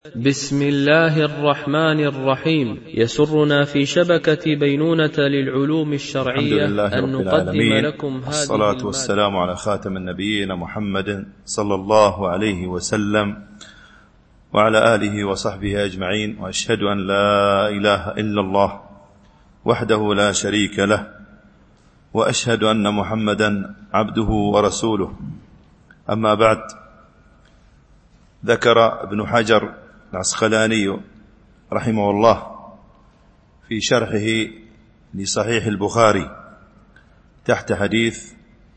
بسم الله الرحمن الرحيم. يسرنا في شبكة بينونة للعلوم الشرعية أن نقدم لكم هذه الصلاة والسلام على خاتم النبيين محمد صلى الله عليه وسلم وعلى آله وصحبه أجمعين، وأشهد أن لا إله إلا الله وحده لا شريك له، وأشهد أن محمدا عبده ورسوله. أما بعد، ذكر ابن حجر العسقلاني رحمه الله في شرحه لصحيح البخاري تحت حديث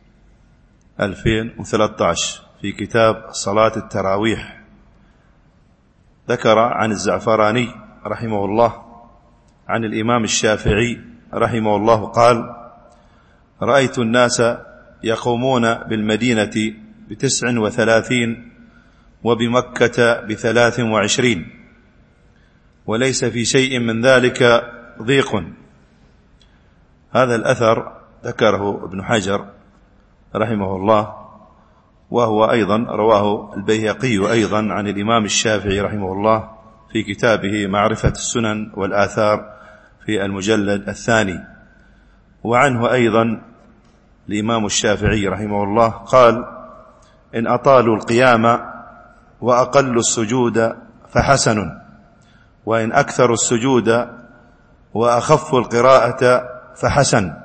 2013 في كتاب صلاة التراويح، ذكر عن الزعفراني رحمه الله عن الإمام الشافعي رحمه الله قال: رأيت الناس يقومون بالمدينة ب39 وبمكة ب23، وليس في شيء من ذلك ضيق. هذا الأثر ذكره ابن حجر رحمه الله، وهو أيضا رواه البيهقي أيضا عن الإمام الشافعي رحمه الله في كتابه معرفة السنن والآثار في المجلد 2. وعنه أيضا الإمام الشافعي رحمه الله قال: إن أطالوا القيام وأقلوا السجود فحسن، وإن أكثروا السجود وأخفوا القراءة فحسن.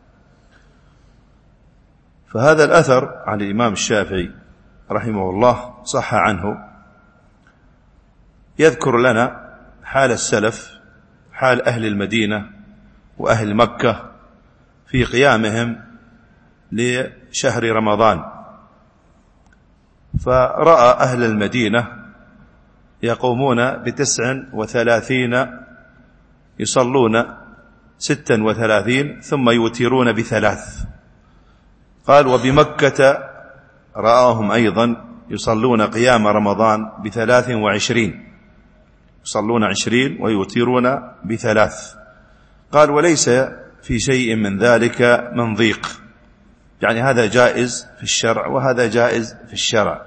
فهذا الأثر عن الإمام الشافعي رحمه الله صح عنه، يذكر لنا حال السلف، حال أهل المدينة وأهل مكة في قيامهم لشهر رمضان. فرأى أهل المدينة يقومون ب39 يصلون 36 ثم يوترون ب3. قال: وبمكة رآهم أيضا يصلون قيام رمضان ب23، يصلون 20 ويوترون ب3. قال: وليس في شيء من ذلك من ضيق، يعني هذا جائز في الشرع وهذا جائز في الشرع.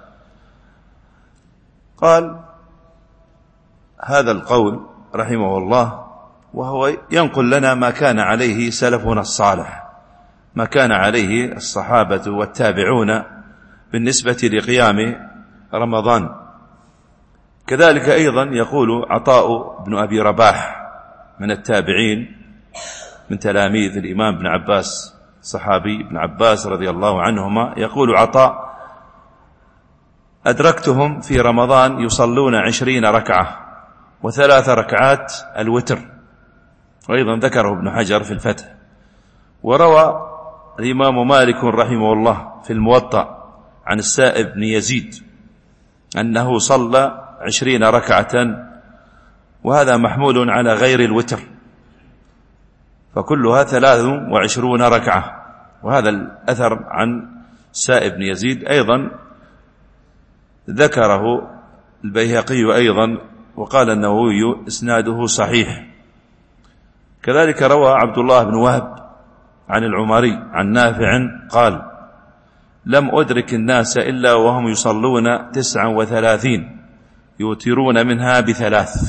قال هذا القول رحمه الله وهو ينقل لنا ما كان عليه سلفنا الصالح، ما كان عليه الصحابة والتابعون بالنسبة لقيام رمضان. كذلك أيضا يقول عطاء بن أبي رباح من التابعين من تلاميذ الإمام ابن عباس، صحابي ابن عباس رضي الله عنهما، يقول عطاء: أدركتهم في رمضان يصلون 20 ركعة و3 ركعات الوتر. وأيضا ذكره ابن حجر في الفتح. وروى الإمام مالك رحمه الله في الموطأ عن السائب بن يزيد أنه صلى 20 ركعة، وهذا محمول على غير الوتر، فكلها 23 ركعة. وهذا الأثر عن السائب بن يزيد أيضا ذكره البيهقي أيضا، وقال النووي إسناده صحيح. كذلك روى عبد الله بن وهب عن العمري عن نافع قال: لم أدرك الناس إلا وهم يصلون 39 يوترون منها ب3.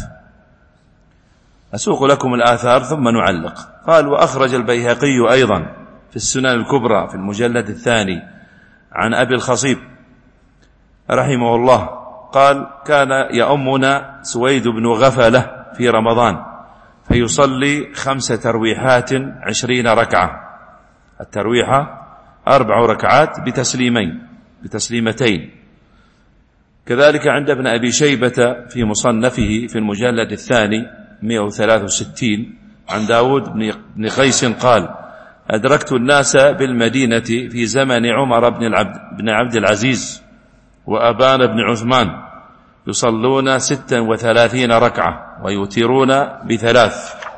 أسوق لكم الآثار ثم نعلق. قال: وأخرج البيهقي أيضا في السنن الكبرى في المجلد 2 عن أبي الخصيب رحمه الله قال: كان يؤمنا سويد بن غفلة في رمضان فيصلي 5 ترويحات 20 ركعة، الترويحة 4 ركعات بتسليمتين. كذلك عند ابن أبي شيبة في مصنفه في المجلد 2 163 عن داود بن قيس قال: أدركت الناس بالمدينة في زمن عمر بن عبد العزيز وأبان بن عثمان يصلون 36 ركعة ويوترون ب3.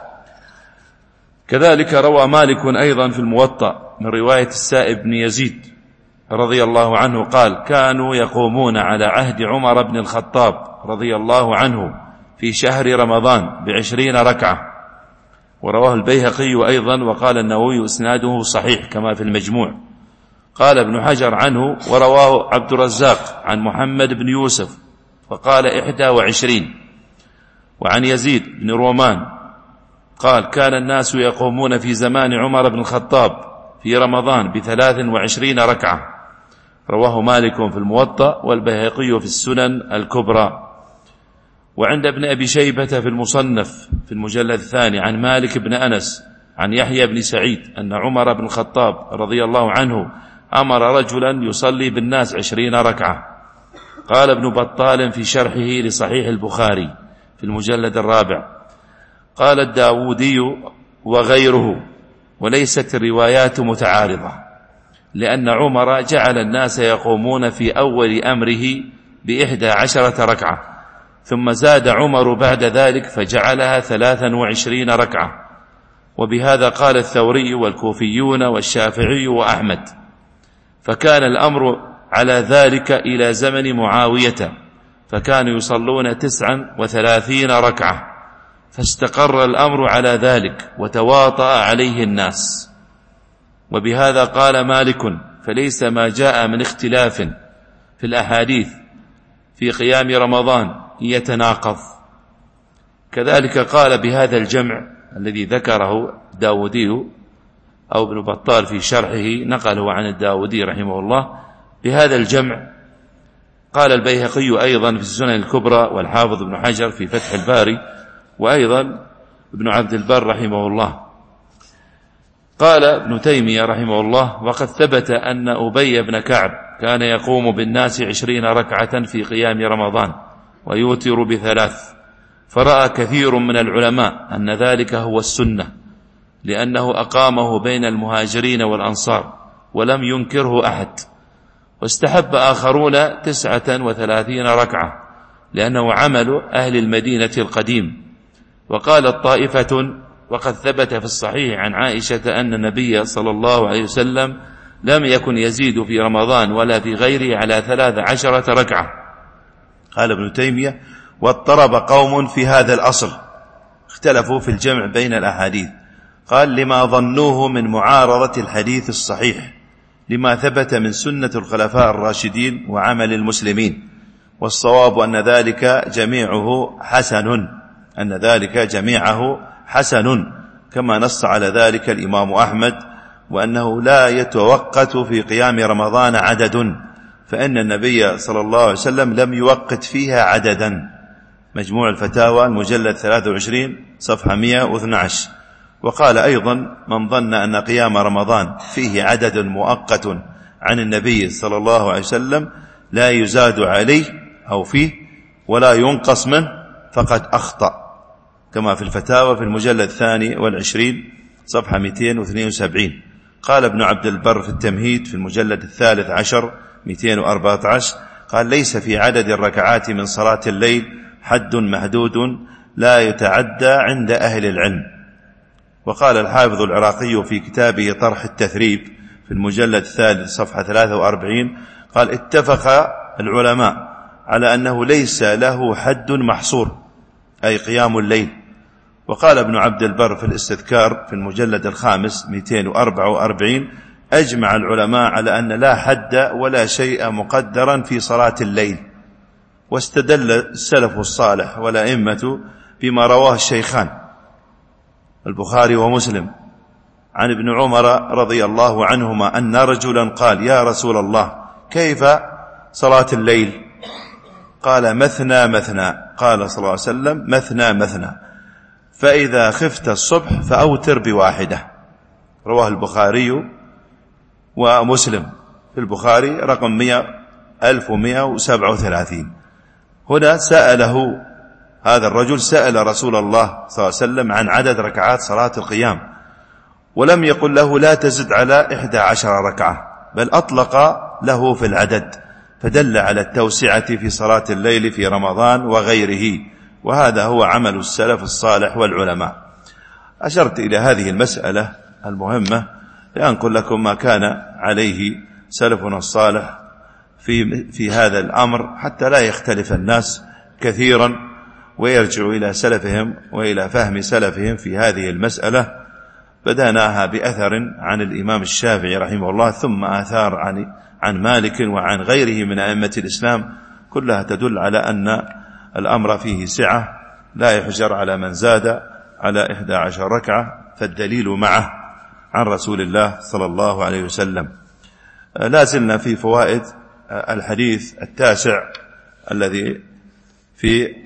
كذلك روى مالك أيضا في الموطأ من رواية السائب بن يزيد رضي الله عنه قال: كانوا يقومون على عهد عمر بن الخطاب رضي الله عنه في شهر رمضان ب20 ركعة. ورواه البيهقي أيضا، وقال النووي إسناده صحيح كما في المجموع. قال ابن حجر عنه: ورواه عبد الرزاق عن محمد بن يوسف فقال 21. وعن يزيد بن رومان قال كان الناس يقومون في زمان عمر بن الخطاب في رمضان ب23 ركعة. رواه مالك في الموطأ والبيهقي في السنن الكبرى. وعند ابن أبي شيبة في المصنف في المجلد الثاني عن مالك بن أنس عن يحيى بن سعيد أن عمر بن الخطاب رضي الله عنه أمر رجلا يصلي بالناس 20 ركعة. قال ابن بطال في شرحه لصحيح البخاري في المجلد الرابع قال الداودي وغيره وليست الروايات متعارضة، لأن عمر جعل الناس يقومون في أول أمره ب11 ركعة، ثم زاد عمر بعد ذلك فجعلها 23 ركعة. وبهذا قال الثوري والكوفيون والشافعي وأحمد. فكان الأمر على ذلك إلى زمن معاوية، فكانوا يصلون 39 ركعة، فاستقر الأمر على ذلك وتواطأ عليه الناس. وبهذا قال مالك فليس ما جاء من اختلاف في الأحاديث في قيام رمضان يتناقض. كذلك قال بهذا الجمع الذي ذكره داودي أو ابن بطال في شرحه نقله عن الداودي رحمه الله، بهذا الجمع قال البيهقي أيضا في السنن الكبرى والحافظ ابن حجر في فتح الباري وأيضا ابن عبد البر رحمه الله. قال ابن تيمية رحمه الله وقد ثبت أن أبي بن كعب كان يقوم بالناس 20 ركعة في قيام رمضان ويوتر ب3، فرأى كثير من العلماء أن ذلك هو السنة، لأنه أقامه بين المهاجرين والأنصار ولم ينكره أحد. واستحب آخرون 39 ركعة لأنه عمل أهل المدينة القديم. وقالت طائفة وقد ثبت في الصحيح عن عائشة أن النبي صلى الله عليه وسلم لم يكن يزيد في رمضان ولا في غيره على 13 ركعة. قال ابن تيمية واضطرب قوم في هذا الأصل، اختلفوا في الجمع بين الأحاديث. قال لما ظنوه من معارضة الحديث الصحيح لما ثبت من سنة الخلفاء الراشدين وعمل المسلمين، والصواب أن ذلك جميعه حسن كما نص على ذلك الإمام أحمد، وأنه لا يتوقت في قيام رمضان عدد، فإن النبي صلى الله عليه وسلم لم يوقت فيها عددا. مجموع الفتاوى المجلد 23 صفحة 112. وقال أيضا من ظن أن قيام رمضان فيه عدد مؤقت عن النبي صلى الله عليه وسلم لا يزاد عليه أو فيه ولا ينقص منه فقد أخطأ، كما في الفتاوى في المجلد 22 صفحة 272. قال ابن عبد البر في التمهيد في المجلد 13 214 قال ليس في عدد الركعات من صلاة الليل حد محدود لا يتعدى عند أهل العلم. وقال الحافظ العراقي في كتابه طرح التثريب في المجلد 3 صفحة 43 قال اتفق العلماء على أنه ليس له حد محصور أي قيام الليل. وقال ابن عبد البر في الاستذكار في المجلد 5 244 أجمع العلماء على أن لا حد ولا شيء مقدرا في صلاة الليل. واستدل السلف الصالح والأئمة بما رواه الشيخان البخاري ومسلم عن ابن عمر رضي الله عنهما أن رجلا قال يا رسول الله كيف صلاة الليل؟ قال مثنى مثنى. قال صلى الله عليه وسلم مثنى مثنى، فإذا خفت الصبح فأوتر بواحدة. رواه البخاري ومسلم، في البخاري رقم 1137. هنا سأله هذا الرجل سأل رسول الله صلى الله عليه وسلم عن عدد ركعات صلاة القيام، ولم يقل له لا تزد على 11 ركعة، بل أطلق له في العدد، فدل على التوسعة في صلاة الليل في رمضان وغيره، وهذا هو عمل السلف الصالح والعلماء. أشرت إلى هذه المسألة المهمة لأنقل لكم ما كان عليه سلفنا الصالح في هذا الأمر، حتى لا يختلف الناس كثيرا ويرجعوا إلى سلفهم وإلى فهم سلفهم في هذه المسألة. بدأناها بأثر عن الإمام الشافعي رحمه الله، ثم آثار عن مالك وعن غيره من أئمة الإسلام، كلها تدل على أن الأمر فيه سعة، لا يحجر على من زاد على 11 ركعة، فالدليل معه عن رسول الله صلى الله عليه وسلم. لا زلنا في فوائد الحديث التاسع الذي في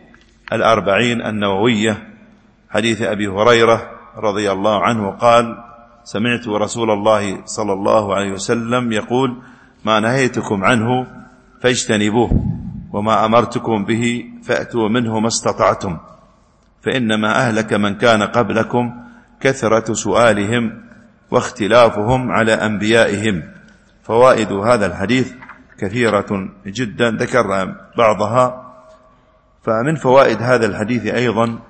40 النووية، حديث أبي هريرة رضي الله عنه قال: سمعت رسول الله صلى الله عليه وسلم يقول: ما نهيتكم عنه فاجتنبوه، وما أمرتكم به فأتوا منه ما استطعتم، فإنما أهلك من كان قبلكم كثرة سؤالهم واختلافهم على أنبيائهم. فوائد هذا الحديث كثيرة جدا، ذكر بعضها. فمن فوائد هذا الحديث أيضا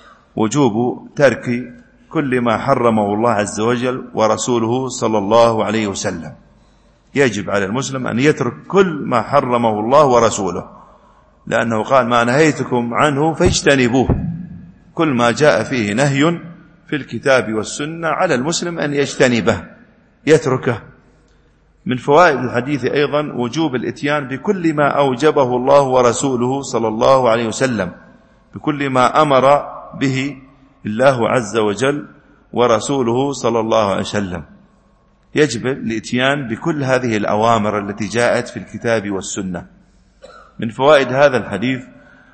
وجوب ترك كل ما حرمه الله عز وجل ورسوله صلى الله عليه وسلم. يجب على المسلم أن يترك كل ما حرمه الله ورسوله، لأنه قال: ما نهيتكم عنه فاجتنبوه. كل ما جاء فيه نهي في الكتاب والسنة على المسلم أن يجتنبه، يتركه. من فوائد الحديث أيضا وجوب الإتيان بكل ما أوجبه الله ورسوله صلى الله عليه وسلم، بكل ما أمر به الله عز وجل ورسوله صلى الله عليه وسلم. يجب الإتيان بكل هذه الأوامر التي جاءت في الكتاب والسنة. من فوائد هذا الحديث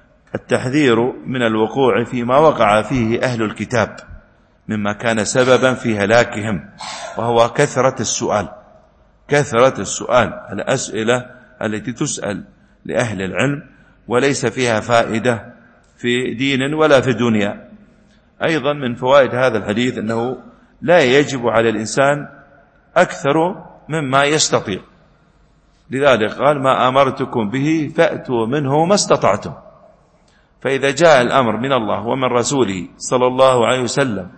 التحذير من الوقوع فيما وقع فيه أهل الكتاب مما كان سببا في هلاكهم، وهو كثرة السؤال. كثرة السؤال، الأسئلة التي تسأل لأهل العلم وليس فيها فائدة في دين ولا في دنيا. أيضا من فوائد هذا الحديث أنه لا يجب على الإنسان أكثر مما يستطيع، لذلك قال: ما أمرتكم به فأتوا منه ما استطعتم. فإذا جاء الأمر من الله ومن رسوله صلى الله عليه وسلم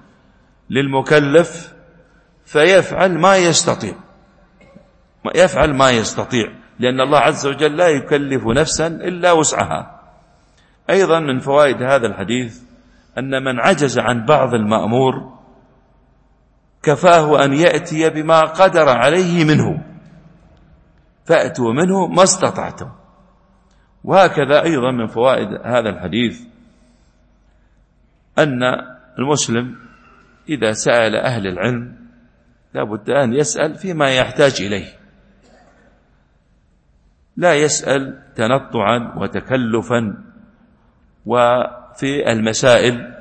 للمكلف فيفعل ما يستطيع، يفعل ما يستطيع، لأن الله عز وجل لا يكلف نفسا إلا وسعها. أيضا من فوائد هذا الحديث أن من عجز عن بعض المأمور كفاه أن يأتي بما قدر عليه منه، فأتوا منه ما استطعتم. وهكذا أيضا من فوائد هذا الحديث أن المسلم إذا سأل أهل العلم لا بد أن يسأل فيما يحتاج إليه، لا يسأل تنطعا وتكلفا وفي المسائل.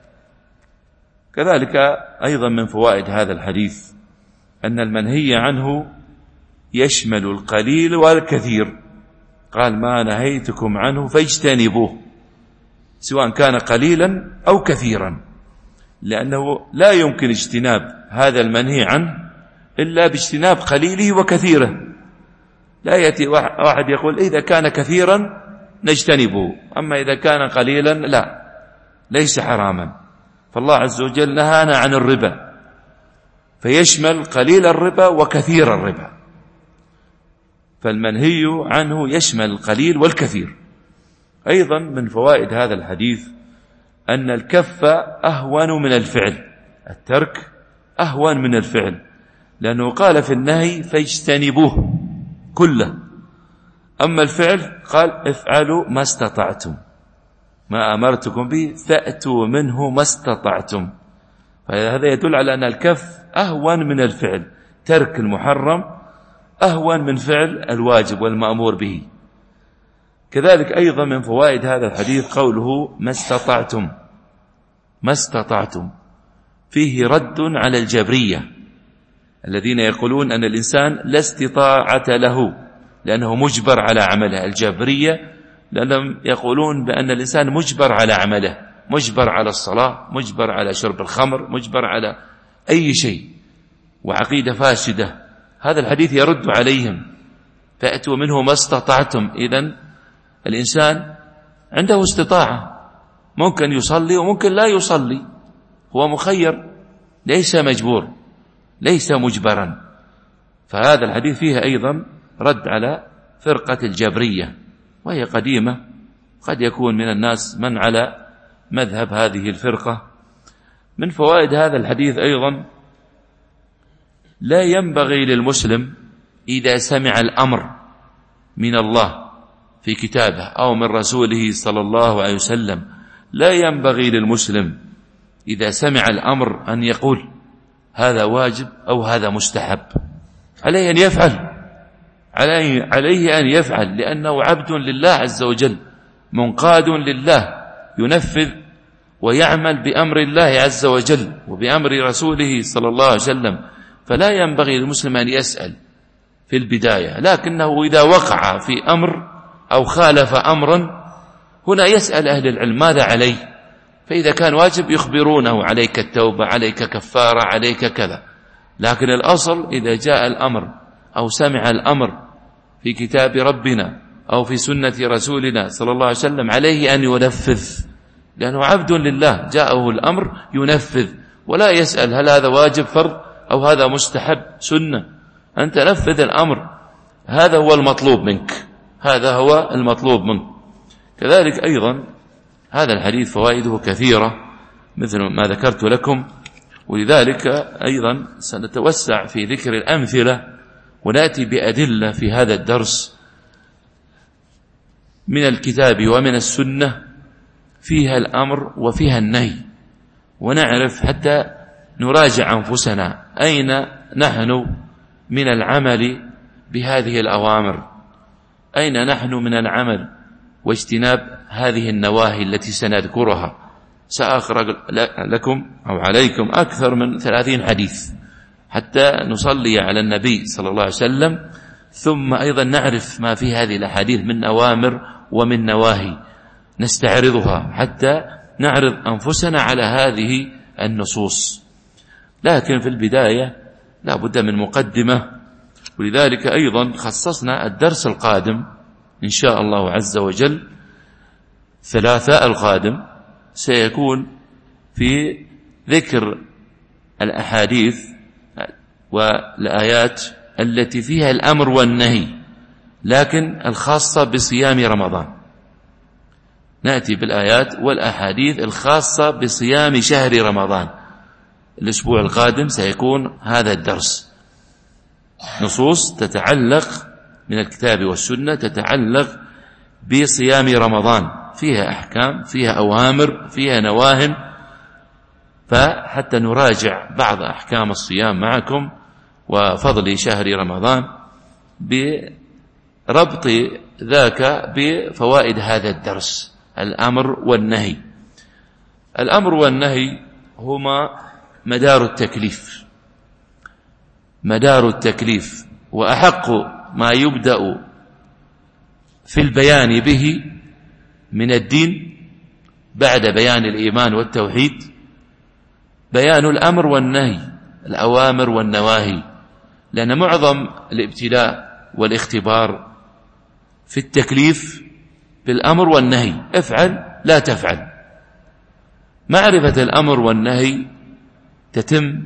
كذلك أيضا من فوائد هذا الحديث أن المنهي عنه يشمل القليل والكثير. قال: ما نهيتكم عنه فاجتنبوه، سواء كان قليلا أو كثيرا، لأنه لا يمكن اجتناب هذا المنهي عنه إلا باجتناب قليله وكثيره. لا يأتي واحد يقول: إذا كان كثيرا نجتنبه، أما إذا كان قليلا لا، ليس حراما. فالله عز وجل نهانا عن الربا، فيشمل قليل الربا وكثير الربا، فالمنهي عنه يشمل القليل والكثير. أيضا من فوائد هذا الحديث أن الكف أهون من الفعل، الترك أهون من الفعل، لأنه قال في النهي فاجتنبوه كله، أما الفعل قال: افعلوا ما استطعتم، ما أمرتكم به فأتوا منه ما استطعتم. فهذا يدل على أن الكف أهون من الفعل، ترك المحرم أهون من فعل الواجب والمأمور به. كذلك أيضا من فوائد هذا الحديث قوله ما استطعتم، ما استطعتم، فيه رد على الجبرية الذين يقولون أن الإنسان لا استطاعة له لأنه مجبر على عمله. الجبرية لأنهم يقولون بأن الإنسان مجبر على عمله، مجبر على الصلاة، مجبر على شرب الخمر، مجبر على أي شيء، وعقيدة فاسدة. هذا الحديث يرد عليهم: فأتوا منه ما استطعتم. إذن الإنسان عنده استطاعة، ممكن يصلي وممكن لا يصلي، هو مخير، ليس مجبور، ليس مجبرا. فهذا الحديث فيه أيضا رد على فرقة الجبرية، وهي قديمة، قد يكون من الناس من على مذهب هذه الفرقة. من فوائد هذا الحديث أيضا لا ينبغي للمسلم إذا سمع الأمر من الله في كتابه أو من رسوله صلى الله عليه وسلم، لا ينبغي للمسلم إذا سمع الأمر أن يقول هذا واجب أو هذا مستحب، عليه أن يفعل، عليه أن يفعل، لأنه عبد لله عز وجل، منقاد لله، ينفذ ويعمل بأمر الله عز وجل وبأمر رسوله صلى الله عليه وسلم. فلا ينبغي للمسلم أن يسأل في البداية، لكنه إذا وقع في أمر أو خالف أمرا هنا يسأل أهل العلم ماذا عليه، فإذا كان واجب يخبرونه عليك التوبة، عليك كفارة، عليك كذا. لكن الأصل إذا جاء الأمر أو سمع الأمر في كتاب ربنا أو في سنة رسولنا صلى الله عليه وسلم عليه أن ينفذ، لأنه عبد لله، جاءه الأمر ينفذ، ولا يسأل هل هذا واجب فرض أو هذا مستحب سنة. أنت نفذ الأمر، هذا هو المطلوب منك، هذا هو المطلوب منك. كذلك أيضا هذا الحديث فوائده كثيرة مثل ما ذكرت لكم، ولذلك أيضا سنتوسع في ذكر الأمثلة ونأتي بأدلة في هذا الدرس من الكتاب ومن السنة فيها الأمر وفيها النهي، ونعرف حتى نراجع أنفسنا أين نحن من العمل بهذه الأوامر، أين نحن من العمل واجتناب هذه النواهي التي سنذكرها. سأقرأ لكم أو عليكم أكثر من 30 حديث حتى نصلي على النبي صلى الله عليه وسلم، ثم أيضا نعرف ما في هذه الأحاديث من أوامر ومن نواهي، نستعرضها حتى نعرض أنفسنا على هذه النصوص. لكن في البداية لا بد من مقدمة، ولذلك أيضا خصصنا الدرس القادم إن شاء الله عز وجل، ثلاثاء القادم سيكون في ذكر الأحاديث والآيات التي فيها الأمر والنهي، لكن الخاصة بصيام رمضان. نأتي بالآيات والأحاديث الخاصة بصيام شهر رمضان. الأسبوع القادم سيكون هذا الدرس، نصوص تتعلق من الكتاب والسنة تتعلق بصيام رمضان، فيها أحكام، فيها أوامر، فيها نواهن، فحتى نراجع بعض أحكام الصيام معكم وفضل شهر رمضان بربط ذاك بفوائد هذا الدرس، الأمر والنهي. الأمر والنهي هما مدار التكليف، مدار التكليف، وأحق ما يبدأ في البيان به من الدين بعد بيان الإيمان والتوحيد بيان الأمر والنهي، الأوامر والنواهي، لأن معظم الابتلاء والاختبار في التكليف بالأمر والنهي، افعل لا تفعل. معرفة الأمر والنهي تتم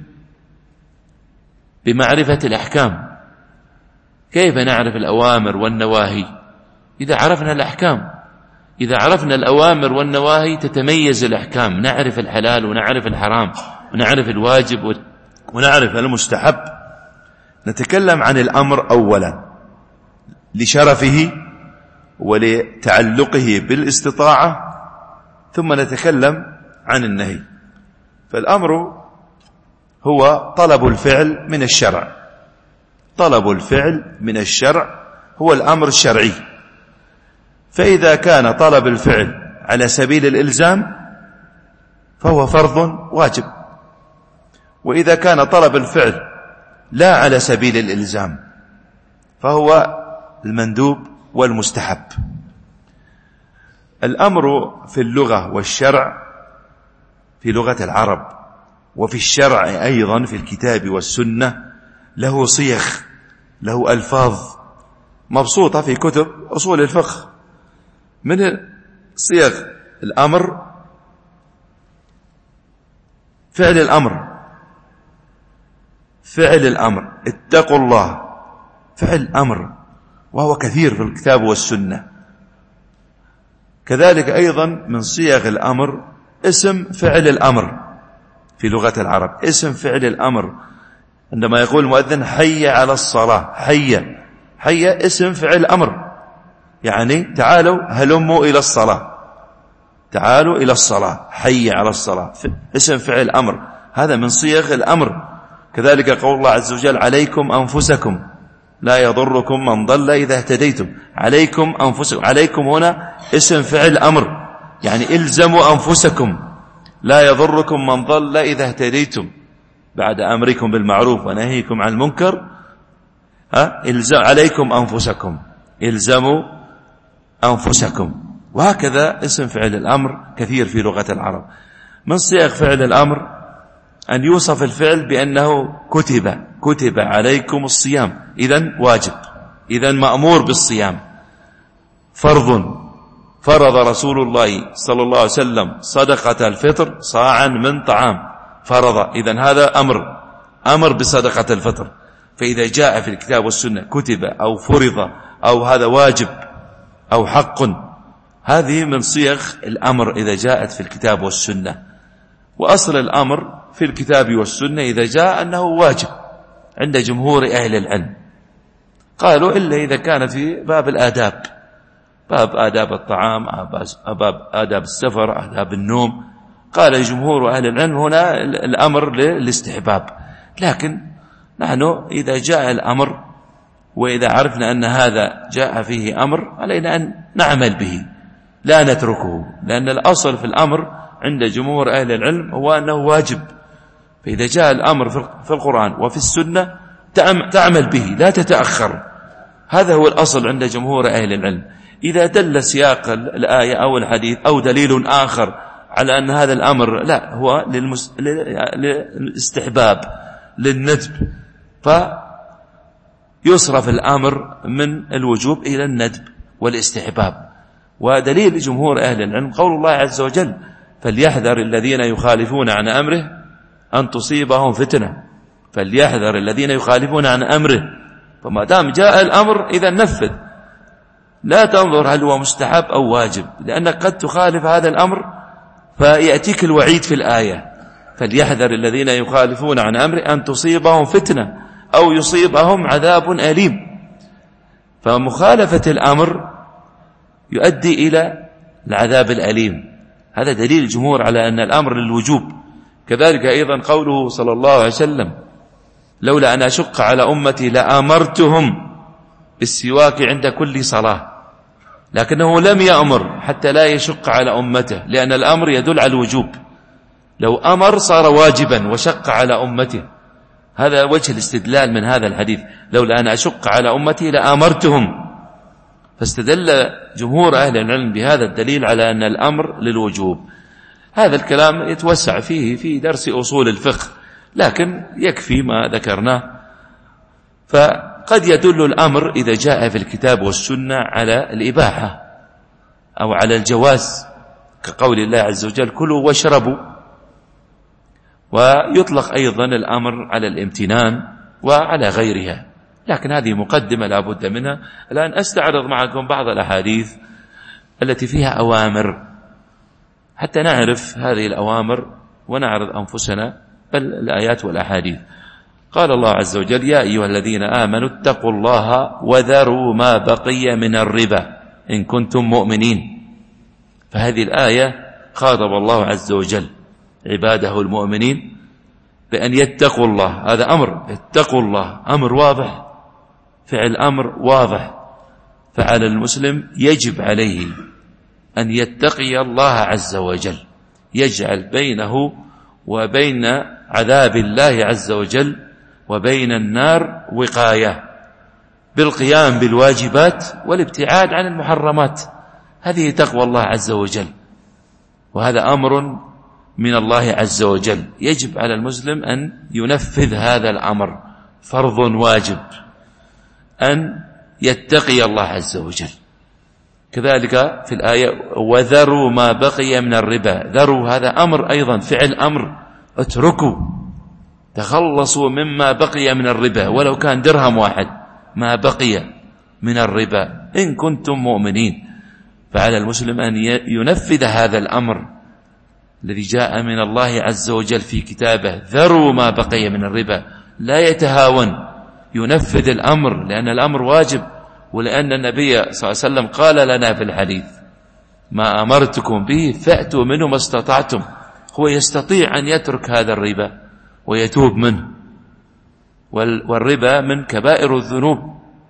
بمعرفة الأحكام. كيف نعرف الأوامر والنواهي؟ إذا عرفنا الأحكام، إذا عرفنا الأوامر والنواهي تتميز الأحكام، نعرف الحلال ونعرف الحرام ونعرف الواجب ونعرف المستحب. نتكلم عن الأمر أولا لشرفه ولتعلقه بالاستطاعة، ثم نتكلم عن النهي. فالأمر هو طلب الفعل من الشرع، طلب الفعل من الشرع هو الأمر الشرعي. فإذا كان طلب الفعل على سبيل الإلزام فهو فرض واجب، وإذا كان طلب الفعل لا على سبيل الإلزام فهو المندوب والمستحب. الأمر في اللغة والشرع، في لغة العرب وفي الشرع أيضا في الكتاب والسنة، له صيغ، له ألفاظ مبسوطة في كتب أصول الفقه. من صيغ الأمر فعل الأمر، فعل الأمر، اتقوا الله، فعل أمر، وهو كثير في الكتاب والسنة. كذلك أيضا من صيغ الأمر اسم فعل الأمر في لغة العرب، اسم فعل الأمر. عندما يقول المؤذن حي على الصلاة، حي اسم فعل أمر، يعني تعالوا هلموا إلى الصلاة، تعالوا إلى الصلاة، حي على الصلاة، اسم فعل أمر، هذا من صيغ الأمر. كذلك قول الله عز وجل عليكم أنفسكم لا يضركم من ضل إذا اهتديتم. عليكم أنفسكم، عليكم هنا اسم فعل أمر، يعني إلزموا أنفسكم لا يضركم من ضل إذا اهتديتم، بعد أمركم بالمعروف ونهيكم عن المنكر عليكم أنفسكم، إلزموا أنفسكم. وهكذا اسم فعل الأمر كثير في لغة العرب. من صيغ فعل الأمر أن يوصف الفعل بأنه كتب عليكم الصيام، إذن واجب، إذن مأمور بالصيام. فرض رسول الله صلى الله عليه وسلم صدقة الفطر صاعا من طعام، فرض، إذن هذا أمر بصدقة الفطر. فإذا جاء في الكتاب والسنة كتب أو فرض أو هذا واجب أو حق، هذه من صيغ الأمر إذا جاءت في الكتاب والسنة. وأصل الأمر في الكتاب والسنة إذا جاء أنه واجب عند جمهور أهل العلم، قالوا إلا إذا كان في باب الآداب، باب آداب الطعام، باب آداب السفر، آداب النوم، قال جمهور أهل العلم هنا الأمر للاستحباب. لكن نحن إذا جاء الأمر وإذا عرفنا أن هذا جاء فيه أمر علينا أن نعمل به لا نتركه، لأن الأصل في الأمر عند جمهور أهل العلم هو أنه واجب. فإذا جاء الأمر في القرآن وفي السنة تعمل به لا تتأخر، هذا هو الأصل عند جمهور أهل العلم. إذا دل سياق الآية أو الحديث أو دليل آخر على أن هذا الأمر لا هو للاستحباب للندب، فيصرف الأمر من الوجوب إلى الندب والاستحباب. ودليل جمهور أهل العلم قول الله عز وجل فليحذر الذين يخالفون عن أمره أن تصيبهم فتنة، فليحذر الذين يخالفون عن أمره. فما دام جاء الأمر إذا نفذ، لا تنظر هل هو مستحب أو واجب، لأنك قد تخالف هذا الأمر فيأتيك الوعيد في الآية فليحذر الذين يخالفون عن أمره أن تصيبهم فتنة أو يصيبهم عذاب أليم. فمخالفة الأمر يؤدي إلى العذاب الأليم، هذا دليل الجمهور على أن الأمر للوجوب. كذلك أيضا قوله صلى الله عليه وسلم لولا أن أشق على أمتي لأمرتهم بالسواك عند كل صلاة، لكنه لم يأمر حتى لا يشق على أمته، لأن الأمر يدل على الوجوب. لو أمر صار واجبا وشق على أمته، هذا وجه الاستدلال من هذا الحديث لولا أن أشق على أمتي لأمرتهم. فاستدل جمهور أهل العلم بهذا الدليل على أن الأمر للوجوب. هذا الكلام يتوسع فيه في درس أصول الفقه، لكن يكفي ما ذكرناه. فقد يدل الأمر إذا جاء في الكتاب والسنة على الإباحة أو على الجواز، كقول الله عز وجل كلوا واشربوا. ويطلق أيضا الأمر على الامتنان وعلى غيرها، لكن هذه مقدمة لا بد منها. الآن أستعرض معكم بعض الأحاديث التي فيها أوامر حتى نعرف هذه الأوامر ونعرض أنفسنا بل الآيات والأحاديث. قال الله عز وجل يا أيها الذين آمنوا اتقوا الله وذروا ما بقي من الربا إن كنتم مؤمنين. فهذه الآية خاطب الله عز وجل عباده المؤمنين بأن يتقوا الله، هذا أمر، اتقوا الله، أمر واضح، فعل أمر واضح. فعلى المسلم يجب عليه أن يتقي الله عز وجل، يجعل بينه وبين عذاب الله عز وجل وبين النار وقاية بالقيام بالواجبات والابتعاد عن المحرمات. هذه تقوى الله عز وجل، وهذا أمر من الله عز وجل، يجب على المسلم أن ينفذ هذا الأمر، فرض واجب أن يتقي الله عز وجل. كذلك في الآية وذروا ما بقي من الربا، ذروا هذا أمر أيضا، فعل أمر، اتركوا، تخلصوا مما بقي من الربا ولو كان درهم واحد، ما بقي من الربا إن كنتم مؤمنين. فعلى المسلم أن ينفذ هذا الأمر الذي جاء من الله عز وجل في كتابه، ذروا ما بقي من الربا، لا يتهاون، ينفذ الأمر، لأن الأمر واجب ولأن النبي صلى الله عليه وسلم قال لنا في الحديث: ما أمرتكم به فأتوا منه ما استطعتم. هو يستطيع أن يترك هذا الربا ويتوب منه، والربا من كبائر الذنوب.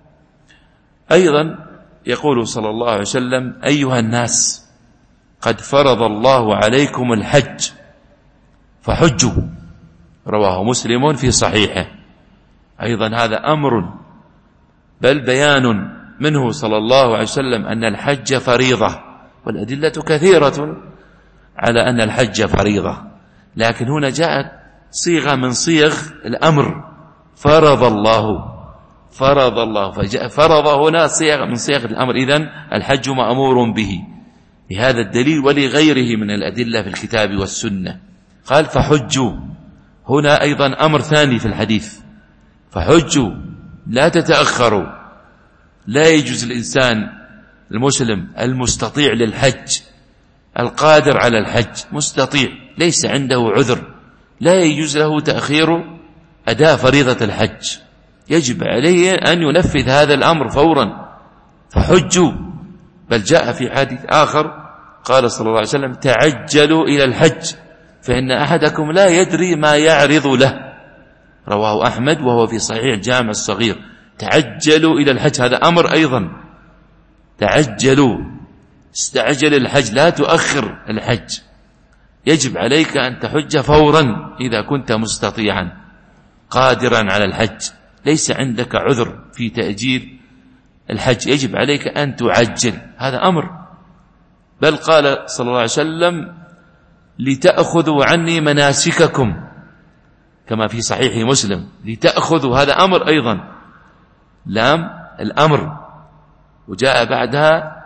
أيضا يقول صلى الله عليه وسلم: أيها الناس، قد فرض الله عليكم الحج فحجوا. رواه مسلم في صحيحه. أيضا هذا أمر بل بيان منه صلى الله عليه وسلم أن الحج فريضة، والأدلة كثيرة على أن الحج فريضة، لكن هنا جاءت صيغة من صيغ الأمر: فرض الله. فجاء فرض هنا صيغة من صيغ الأمر، إذن الحج مأمور به لهذا الدليل ولغيره من الأدلة في الكتاب والسنة. قال: فحجوا. هنا أيضا أمر ثاني في الحديث: فحجوا، لا تتأخروا. لا يجوز الإنسان المسلم المستطيع للحج القادر على الحج مستطيع ليس عنده عذر، لا يجوز له تأخير أداء فريضة الحج، يجب عليه أن ينفذ هذا الأمر فورا. فحجوا. بل جاء في حديث آخر قال صلى الله عليه وسلم: تعجلوا إلى الحج فإن أحدكم لا يدري ما يعرض له. رواه أحمد وهو في صحيح الجامع الصغير. تعجلوا إلى الحج، هذا أمر أيضا. تعجلوا، استعجل الحج، لا تؤخر الحج. يجب عليك أن تحج فورا إذا كنت مستطيعا قادرا على الحج، ليس عندك عذر في تأجيل الحج، يجب عليك أن تعجل، هذا أمر. بل قال صلى الله عليه وسلم: لتأخذوا عني مناسككم، كما في صحيح مسلم. لتأخذوا، هذا أمر أيضا، لام الأمر، وجاء بعدها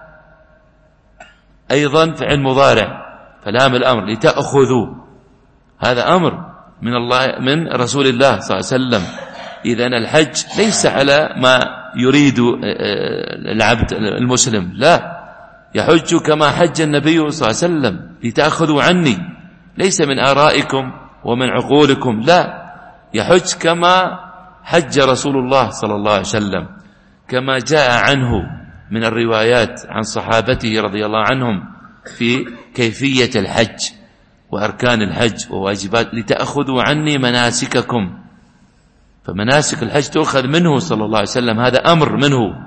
أيضا فعل مضارع، فلام الأمر. لتأخذوا، هذا أمر من الله، من رسول الله صلى الله عليه وسلم. إذن الحج ليس على ما يريد العبد المسلم، لا، يحج كما حج النبي صلى الله عليه وسلم. لتأخذوا عني، ليس من آرائكم ومن عقولكم، لا، يحج كما حج رسول الله صلى الله عليه وسلم، كما جاء عنه من الروايات عن صحابته رضي الله عنهم في كيفية الحج وأركان الحج وواجبات. لتأخذوا عني مناسككم، فمناسك الحج تأخذ منه صلى الله عليه وسلم، هذا أمر منه.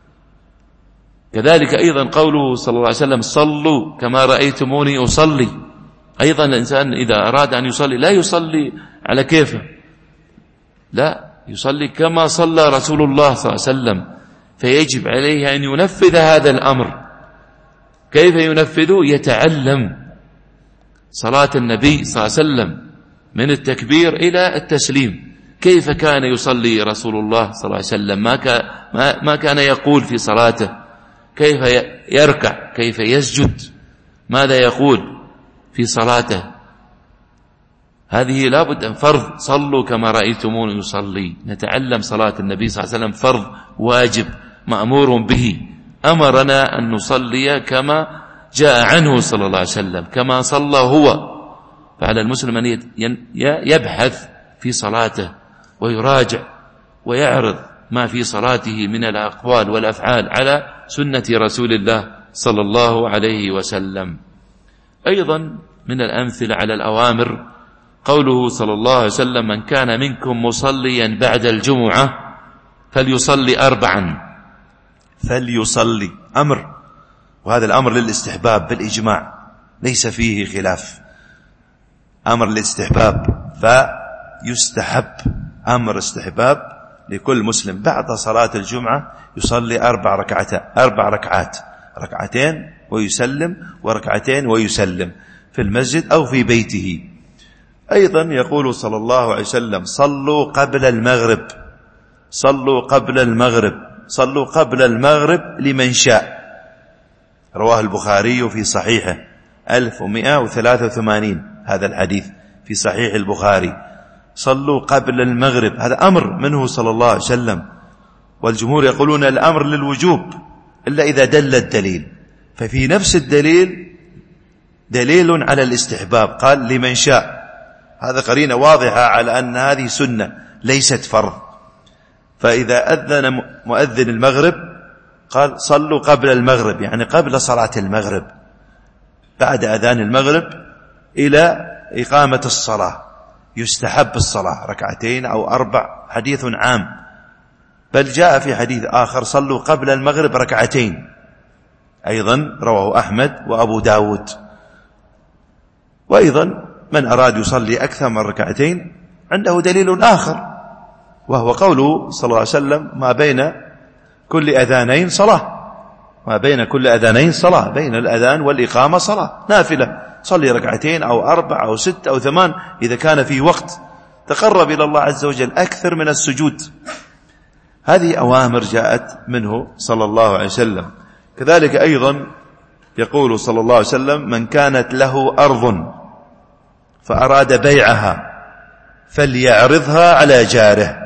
كذلك أيضا قوله صلى الله عليه وسلم: صلوا كما رأيتموني أصلي. أيضا الإنسان إذا أراد أن يصلي لا يصلي على كيفه، لا، يصلي كما صلى رسول الله صلى الله عليه وسلم، فيجب عليه أن ينفذ هذا الأمر. كيف ينفذه؟ يتعلم صلاة النبي صلى الله عليه وسلم من التكبير إلى التسليم. كيف كان يصلي رسول الله صلى الله عليه وسلم؟ ما كان يقول في صلاته، كيف يركع، كيف يسجد، ماذا يقول في صلاته. هذه لابد أن فرض. صلوا كما رأيتمون يصلي. نتعلم صلاة النبي صلى الله عليه وسلم، فرض واجب مأمور به. أمرنا أن نصلي كما جاء عنه صلى الله عليه وسلم، كما صلى هو. فعلى المسلم أن يبحث في صلاته ويراجع ويعرض ما في صلاته من الأقوال والأفعال على سنة رسول الله صلى الله عليه وسلم. أيضا من الأمثلة على الأوامر قوله صلى الله عليه وسلم: من كان منكم مصليا بعد الجمعة فليصلي 4. فليصلي أمر، وهذا الأمر للاستحباب بالإجماع، ليس فيه خلاف، أمر للاستحباب، فيستحب، أمر استحباب لكل مسلم بعد صلاة الجمعة يصلي 4 ركعات، ركعتين ويسلم، وركعتين ويسلم، في المسجد أو في بيته. أيضا يقول صلى الله عليه وسلم: صلوا قبل المغرب، صلوا قبل المغرب، صلوا قبل المغرب لمن شاء. رواه البخاري في صحيحه 1183 هذا الحديث في صحيح البخاري. صلوا قبل المغرب، هذا أمر منه صلى الله عليه وسلم. والجمهور يقولون الأمر للوجوب إلا إذا دل الدليل، ففي نفس الدليل دليل على الاستحباب، قال لمن شاء، هذا قرينة واضحة على أن هذه سنة ليست فرض. فإذا أذن مؤذن المغرب قال صلوا قبل المغرب، يعني قبل صلاة المغرب، بعد أذان المغرب إلى إقامة الصلاة يستحب الصلاة 2 أو 4. حديث عام، بل جاء في حديث آخر صلوا قبل المغرب 2 أيضا، رواه أحمد وأبو داود. وأيضا من أراد يصلي أكثر من 2 عنده دليل آخر، وهو قوله صلى الله عليه وسلم ما بين كل أذانين صلاة، ما بين كل أذانين صلاة، بين الأذان والإقامة صلاة نافلة، صلي 2 أو 4 أو 6 أو 8 إذا كان في وقت تقرب إلى الله عز وجل أكثر من السجود. هذه أوامر جاءت منه صلى الله عليه وسلم. كذلك أيضا يقول صلى الله عليه وسلم من كانت له أرض فأراد بيعها فليعرضها على جاره،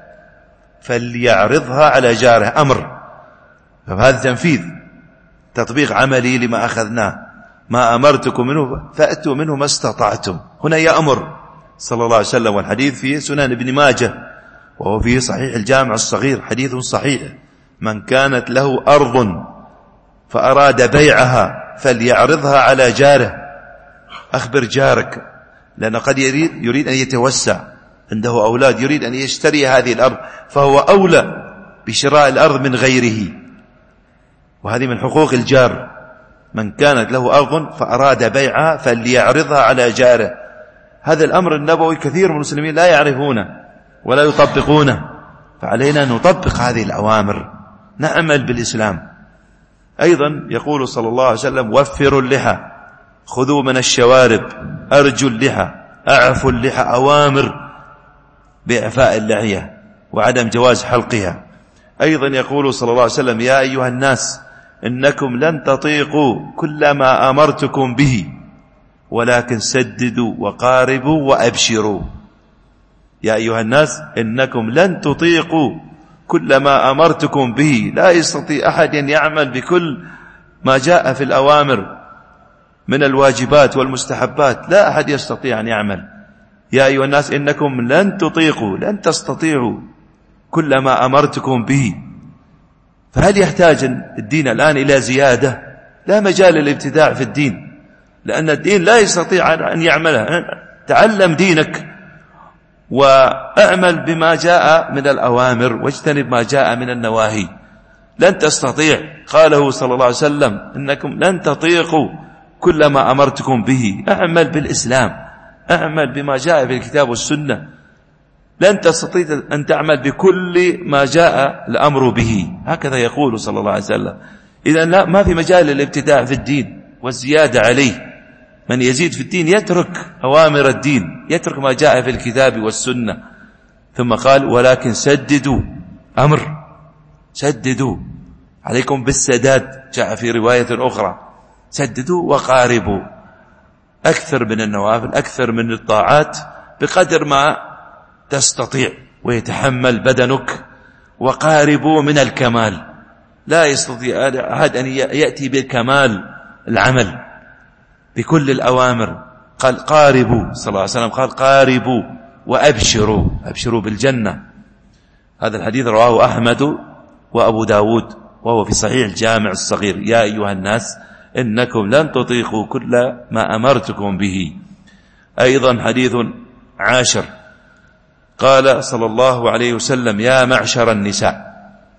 فليعرضها على جاره، أمر، فهذا تنفيذ تطبيق عملي لما أخذناه، ما أمرتكم منه فأتوا منه ما استطعتم. هنا يأمر صلى الله عليه وسلم، والحديث في سنن ابن ماجه وهو في صحيح الجامع الصغير حديث صحيح، من كانت له أرض فأراد بيعها فليعرضها على جاره. أخبر جارك، لأنه قد يريد أن يتوسع، عنده أولاد يريد أن يشتري هذه الأرض، فهو أولى بشراء الأرض من غيره، وهذه من حقوق الجار. من كانت له أرض فأراد بيعها فليعرضها على جاره. هذا الأمر النبوي كثير من المسلمين لا يعرفونه ولا يطبقونه، فعلينا أن نطبق هذه الأوامر، نعمل بالإسلام. أيضا يقول صلى الله عليه وسلم وفروا اللحى، خذوا من الشوارب، أرجوا اللحى، أعفوا اللحى، أوامر بإعفاء اللحية وعدم جواز حلقها. أيضا يقول صلى الله عليه وسلم يا أيها الناس إنكم لن تطيقوا كل ما أمرتكم به ولكن سددوا وقاربوا وأبشروا. يا أيها الناس إنكم لن تطيقوا كل ما أمرتكم به، لا يستطيع أحد أن يعمل بكل ما جاء في الأوامر من الواجبات والمستحبات، لا أحد يستطيع أن يعمل. يا أيها الناس إنكم لن تطيقوا، لن تستطيعوا كل ما أمرتكم به. فهل يحتاج الدين الآن إلى زيادة؟ لا مجال للابتداع في الدين، لأن الدين لا يستطيع أن يعملها. تعلم دينك وأعمل بما جاء من الأوامر واجتنب ما جاء من النواهي. لن تستطيع، قاله صلى الله عليه وسلم إنكم لن تطيقوا كل ما أمرتكم به. أعمل بالإسلام، أعمل بما جاء في الكتاب والسنة. لن تستطيع أن تعمل بكل ما جاء الأمر به، هكذا يقول صلى الله عليه وسلم. إذن لا، ما في مجال للابتداع في الدين والزيادة عليه. من يزيد في الدين يترك أوامر الدين، يترك ما جاء في الكتاب والسنة. ثم قال ولكن سددوا، أمر، سددوا، عليكم بالسداد. جاء في رواية أخرى سددوا وقاربوا، أكثر من النوافل، أكثر من الطاعات بقدر ما تستطيع ويتحمل بدنك. وقاربوا من الكمال، لا يستطيع أحد أن يأتي بكمال العمل بكل الأوامر. قال قاربوا، صلى الله عليه وسلم قال قاربوا وأبشروا، أبشروا بالجنة. هذا الحديث رواه أحمد وأبو داود وهو في صحيح الجامع الصغير. يا أيها الناس إنكم لن تطيقوا كل ما أمرتكم به. أيضا حديث عاشر، قال صلى الله عليه وسلم يا معشر النساء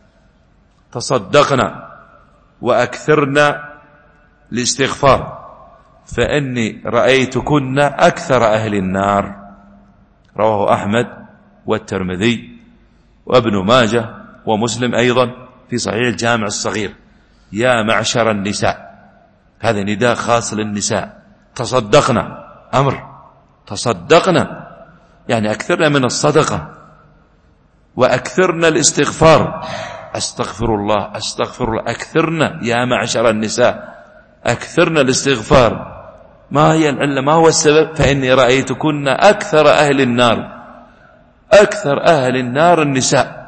تصدقنا وأكثرنا الاستغفار فإني رأيتكن أكثر أهل النار. رواه أحمد والترمذي وابن ماجه ومسلم أيضا في صحيح الجامع الصغير. يا معشر النساء، هذا نداء خاص للنساء. تصدقنا، أمر، تصدقنا يعني أكثرنا من الصدقة، وأكثرنا الاستغفار، أستغفر الله أستغفر الله، أكثرنا يا معشر النساء، أكثرنا الاستغفار. ما هي العلة؟ ما هو السبب؟ فإني رأيتكن أكثر أهل النار. أكثر أهل النار النساء،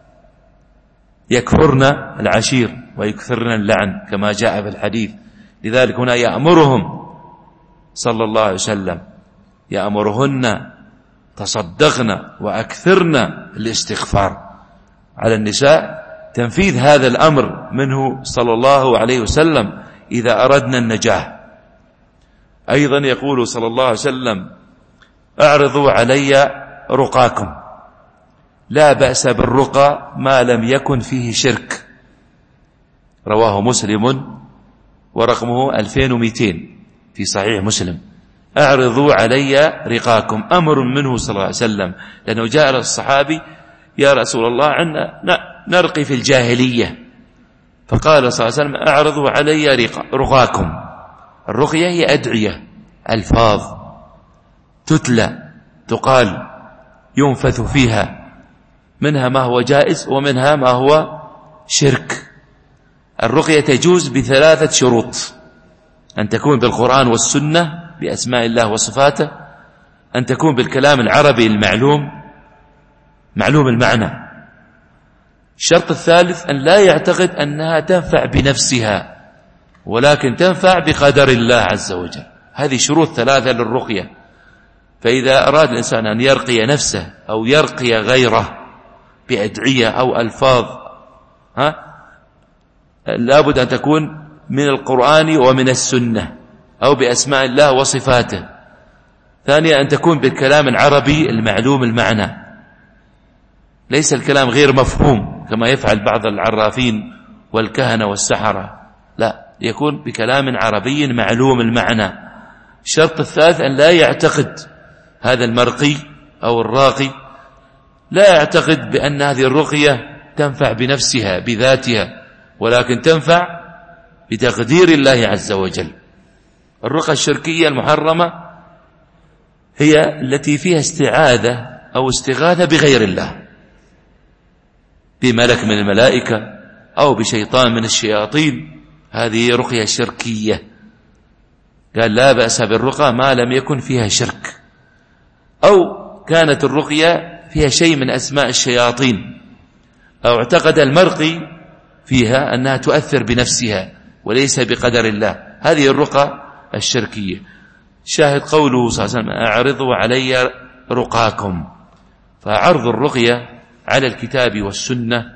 يكفرن العشير ويكثرن اللعن كما جاء في الحديث. لذلك هنا يأمرهم صلى الله عليه وسلم، يأمرهن تصدقن وأكثرن الاستغفار. على النساء تنفيذ هذا الأمر منه صلى الله عليه وسلم إذا أردنا النجاة. أيضا يقول صلى الله عليه وسلم: اعرضوا علي رقاكم، لا بأس بالرقى ما لم يكن فيه شرك. رواه مسلم ورقمه 2200 في صحيح مسلم. اعرضوا علي رقاكم، أمر منه صلى الله عليه وسلم، لأنه جاء الصحابي: يا رسول الله عنا نرقي في الجاهلية، فقال صلى الله عليه وسلم: اعرضوا علي رقاكم. الرقية هي أدعية، ألفاظ تتلى تقال ينفث فيها، منها ما هو جائز ومنها ما هو شرك. الرقية تجوز ب3 شروط: أن تكون بالقرآن والسنة بأسماء الله وصفاته، أن تكون بالكلام العربي المعلوم معلوم المعنى. الشرط الثالث أن لا يعتقد أنها تنفع بنفسها، ولكن تنفع بقدر الله عز وجل. هذه شروط 3 للرقية. فإذا أراد الإنسان أن يرقي نفسه أو يرقي غيره بأدعية أو ألفاظ، لابد أن تكون من القرآن ومن السنة أو بأسماء الله وصفاته. ثانيا أن تكون بالكلام العربي المعلوم المعنى، ليس الكلام غير مفهوم كما يفعل بعض العرافين والكهنة والسحرة، لا، يكون بكلام عربي معلوم المعنى. الشرط الثالث أن لا يعتقد هذا المرقي أو الراقي، لا يعتقد بأن هذه الرقية تنفع بنفسها بذاتها، ولكن تنفع بتقدير الله عز وجل. الرقى الشركية المحرمة هي التي فيها استعاذة أو استغاثة بغير الله، بملك من الملائكة أو بشيطان من الشياطين، هذه رقية شركية. قال: لا بأس بالرقى ما لم يكن فيها شرك، أو كانت الرقية فيها شيء من أسماء الشياطين، أو اعتقد المرقي فيها أنها تؤثر بنفسها وليس بقدر الله، هذه الرقى الشركية. شاهد قوله صلى الله عليه وسلم: اعرضوا علي رقاكم. فعرض الرقية على الكتاب والسنة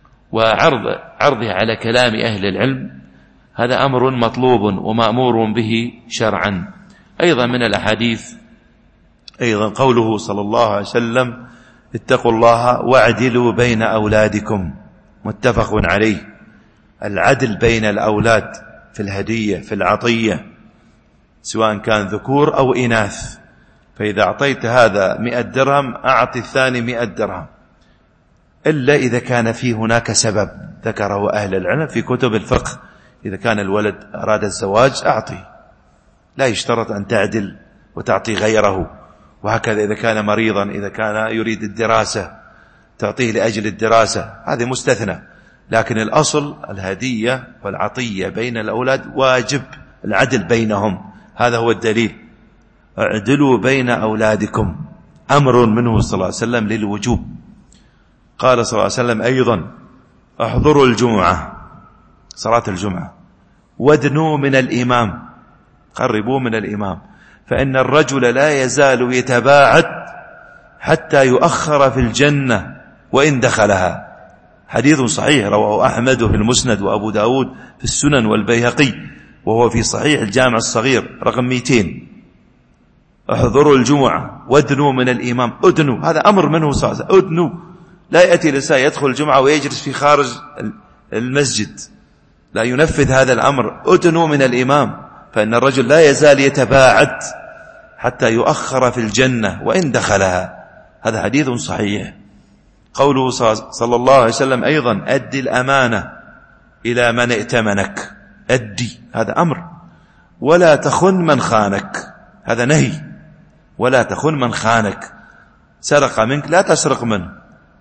وعرضها على كلام أهل العلم، هذا أمر مطلوب ومأمور به شرعا. أيضا من الأحاديث أيضا قوله صلى الله عليه وسلم: اتقوا الله واعدلوا بين أولادكم، متفق عليه. العدل بين الأولاد في الهدية في العطية، سواء كان ذكور أو إناث. فإذا أعطيت هذا 100 درهم أعطي الثاني 100 درهم، إلا إذا كان في هناك سبب ذكره أهل العلم في كتب الفقه. إذا كان الولد أراد الزواج أعطي، لا يشترط أن تعدل وتعطي غيره. وهكذا إذا كان مريضا، إذا كان يريد الدراسة تعطيه لأجل الدراسة، هذه مستثنى. لكن الأصل الهدية والعطية بين الأولاد واجب العدل بينهم، هذا هو الدليل. اعدلوا بين أولادكم، أمر منه صلى الله عليه وسلم للوجوب. قال صلى الله عليه وسلم أيضا: احضروا الجمعة، صلاة الجمعة، وادنوا من الإمام، قربوا من الإمام، فإن الرجل لا يزال يتباعد حتى يؤخر في الجنة وإن دخلها. حديث صحيح رواه أحمد في المسند وأبو داود في السنن والبيهقي، وهو في صحيح الجامع الصغير رقم 200. احضروا الجمعة وادنوا من الإمام. ادنوا، هذا أمر منه صلى الله عليه وسلم. ادنوا، لا يأتي الإنسان يدخل الجمعة ويجلس في خارج المسجد، لا ينفذ هذا الأمر. ادنوا من الإمام، فإن الرجل لا يزال يتباعد حتى يؤخر في الجنة وإن دخلها. هذا حديث صحيح. قوله صلى الله عليه وسلم أيضا: أدي الأمانة إلى من ائتمنك. أدي، هذا أمر. ولا تخن من خانك، هذا نهي. ولا تخن من خانك، سرق منك لا تسرق منه،